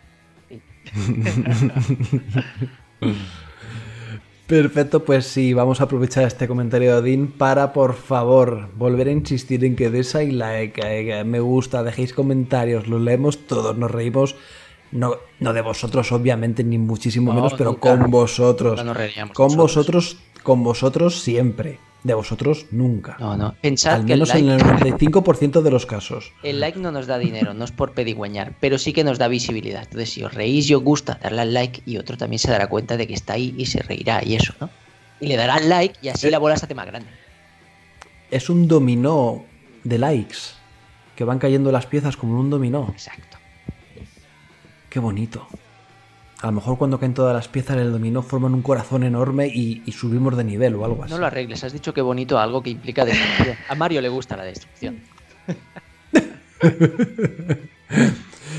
Perfecto, pues sí, vamos a aprovechar este comentario de Odín para, por favor, volver a insistir en que deis ahí like, me gusta, dejéis comentarios, los leemos todos, nos reímos, no de vosotros obviamente, ni muchísimo menos, pero nunca, con vosotros, con vosotros siempre. De vosotros nunca. No. Pensad al menos que el like, en el 95% de los casos. El like no nos da dinero, no es por pedigüeñar, pero sí que nos da visibilidad. Entonces, si os reís y os gusta, darle al like y otro también se dará cuenta de que está ahí y se reirá y eso, ¿no? Y le dará al like y así la bola se hace más grande. Es un dominó de likes que van cayendo las piezas como un dominó. Exacto. Qué bonito. A lo mejor cuando caen todas las piezas del dominó forman un corazón enorme y subimos de nivel o algo así. No lo arregles, has dicho que bonito algo que implica destrucción. A Mario le gusta la destrucción.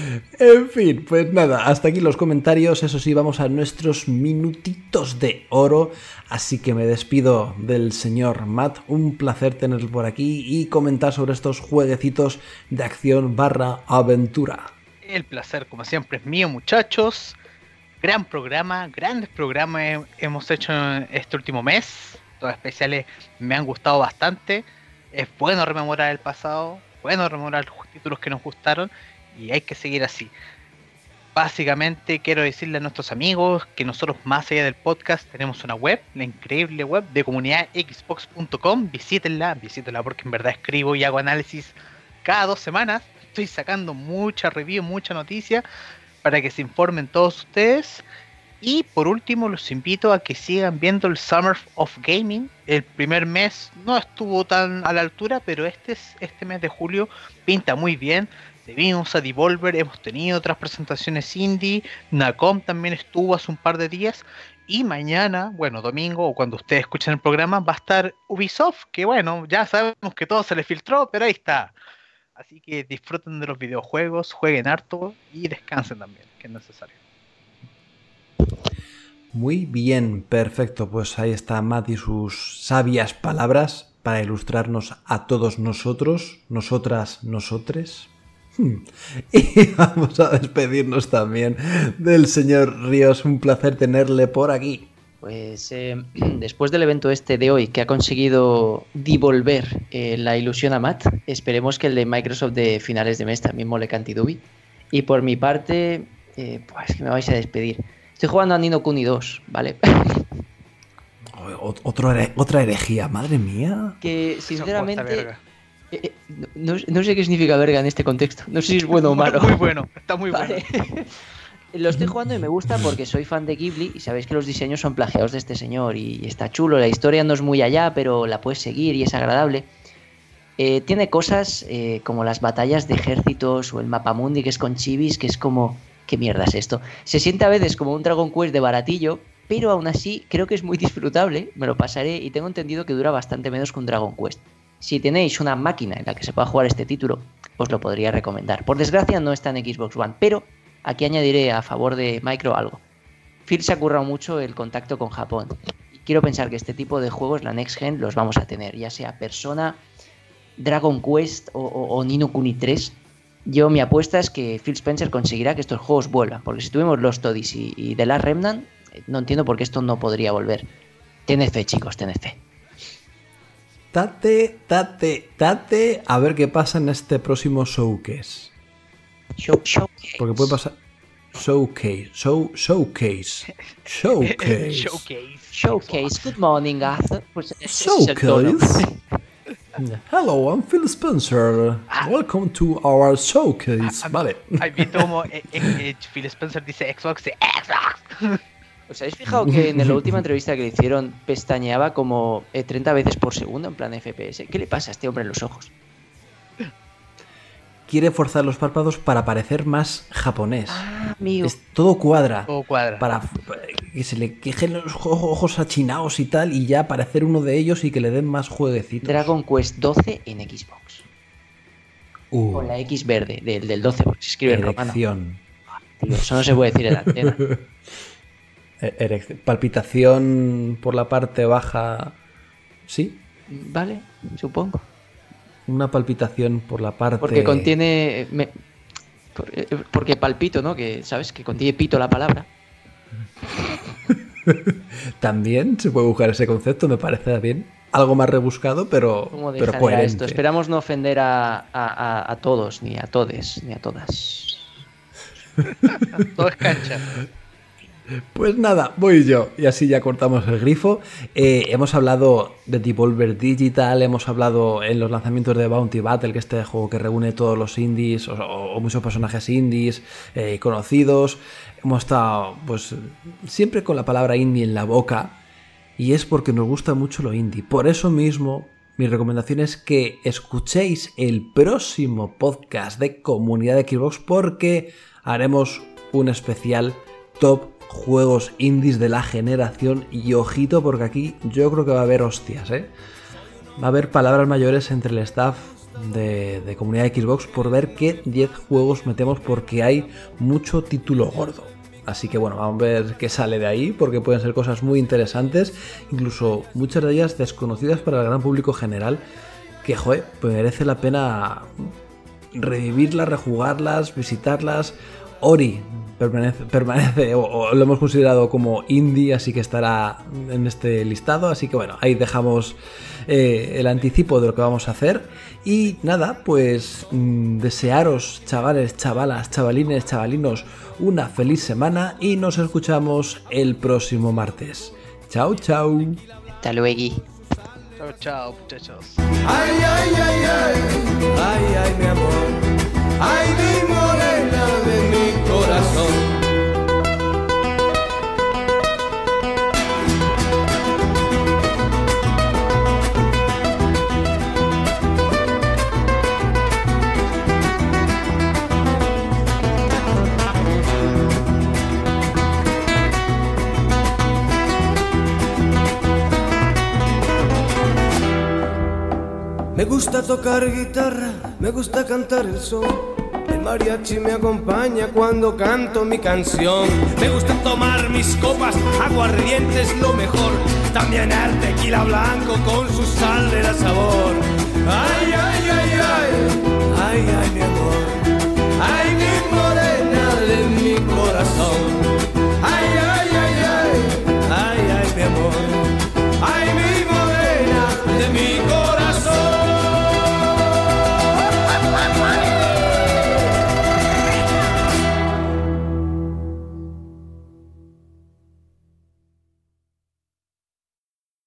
En fin, pues nada, hasta aquí los comentarios. Eso sí, vamos a nuestros minutitos de oro. Así que me despido del señor Matt. Un placer tenerlo por aquí y comentar sobre estos jueguecitos de acción / aventura. El placer, como siempre, es mío, muchachos. Gran programa, grandes programas hemos hecho este último mes. Todos especiales me han gustado bastante. Es bueno rememorar el pasado, bueno rememorar los títulos que nos gustaron y hay que seguir así. Básicamente quiero decirle a nuestros amigos que nosotros, más allá del podcast, tenemos una web, la increíble web de comunidadxbox.com. Visítenla porque en verdad escribo y hago análisis cada 2 semanas. Estoy sacando mucha review, mucha noticia para que se informen todos ustedes. Y por último los invito a que sigan viendo el Summer of Gaming. El primer mes no estuvo tan a la altura, pero este mes de julio pinta muy bien. Vimos a Devolver, hemos tenido otras presentaciones indie, Nacom también estuvo hace un par de días. Y mañana, bueno, domingo, o cuando ustedes escuchen el programa, va a estar Ubisoft, que bueno, ya sabemos que todo se le filtró, pero ahí está. Así que disfruten de los videojuegos, jueguen harto y descansen también, que es necesario. Muy bien, perfecto. Pues ahí está Matt y sus sabias palabras para ilustrarnos a todos nosotros, nosotras, nosotres. Y vamos a despedirnos también del señor Ríos. Un placer tenerle por aquí. Pues después del evento este de hoy, que ha conseguido devolver la ilusión a Matt, esperemos que el de Microsoft de finales de mes también mole cantidubi. Y por mi parte, pues que me vais a despedir. Estoy jugando a Ni no Kuni 2, ¿vale? Otra herejía, madre mía. Que sinceramente no sé qué significa verga en este contexto. No sé si es bueno o malo. Muy bueno, está muy vale. bueno. Lo estoy jugando y me gusta porque soy fan de Ghibli y sabéis que los diseños son plagiados de este señor y está chulo. La historia no es muy allá, pero la puedes seguir y es agradable. Tiene cosas como las batallas de ejércitos o el mapamundi que es con chivis, que es como... ¿Qué mierda es esto? Se siente a veces como un Dragon Quest de baratillo, pero aún así creo que es muy disfrutable. Me lo pasaré y tengo entendido que dura bastante menos que un Dragon Quest. Si tenéis una máquina en la que se pueda jugar este título, os lo podría recomendar. Por desgracia no está en Xbox One, pero aquí añadiré a favor de Micro algo. Phil se ha currado mucho el contacto con Japón. Y quiero pensar que este tipo de juegos, la Next Gen, los vamos a tener, ya sea Persona, Dragon Quest o Ni no Kuni 3. Yo mi apuesta es que Phil Spencer conseguirá que estos juegos vuelvan, porque si tuvimos Lost Odyssey y The Last Remnant, no entiendo por qué esto no podría volver. Tened fe, chicos, tened fe. Tate, a ver qué pasa en este próximo showcase. Showcase. Porque puede pasar... Showcase. Good morning, Arthur. Pues showcase. Hello, I'm Phil Spencer. Welcome to our showcase. Vale. ¿Has visto cómo Phil Spencer dice Xbox? Xbox. ¿Os habéis fijado que en la última entrevista que le hicieron pestañeaba como 30 veces por segundo en plan FPS? ¿Qué le pasa a este hombre en los ojos? Quiere forzar los párpados para parecer más japonés. Amigo. Todo cuadra. Todo cuadra. Para que se le quejen los ojos achinados y tal, y ya parecer uno de ellos y que le den más jueguecitos. Dragon Quest 12 en Xbox. Con la X verde del 12, porque se escribe en romano. Tío, eso no se puede decir en la antena. Palpitación por la parte baja. ¿Sí? Vale, supongo. Una palpitación por la parte... Porque contiene... Porque palpito, ¿no? Que, ¿sabes? Que contiene pito la palabra. También se puede buscar ese concepto, me parece bien. Algo más rebuscado, pero coherente. Esto? Esperamos no ofender a todos, ni a todes, ni a todas. Todo es cancha. Pues nada, voy yo y así ya cortamos el grifo. Hemos hablado de Devolver Digital, hemos hablado en los lanzamientos de Bounty Battle, que es este juego que reúne todos los indies o muchos personajes indies conocidos. Hemos estado pues siempre con la palabra indie en la boca y es porque nos gusta mucho lo indie. Por eso mismo mi recomendación es que escuchéis el próximo podcast de Comunidad de Xbox porque haremos un especial top juegos indies de la generación y ojito porque aquí yo creo que va a haber hostias, Va a haber palabras mayores entre el staff de comunidad de Xbox por ver qué 10 juegos metemos, porque hay mucho título gordo. Así que bueno, vamos a ver qué sale de ahí, porque pueden ser cosas muy interesantes, incluso muchas de ellas desconocidas para el gran público general, que joder, pues merece la pena revivirlas, rejugarlas, visitarlas. Ori permanece o lo hemos considerado como indie, así que estará en este listado. Así que bueno, ahí dejamos el anticipo de lo que vamos a hacer. Y nada, pues desearos, chavales, chavalas, chavalines, chavalinos, una feliz semana y nos escuchamos el próximo martes. Chao, chao. Hasta luego. Chao, chao, muchachos. Ay, ay, ay, ay, ay, ay, mi amor, ay, mi morena de mi corazón. Me gusta tocar guitarra, me gusta cantar el son. El mariachi me acompaña cuando canto mi canción. Me gusta tomar mis copas, aguardiente es lo mejor. También el tequila blanco con su sal de la sabor. Ay, ay, ay, ay, ay, ay, mi amor, ay, mi morena de mi corazón.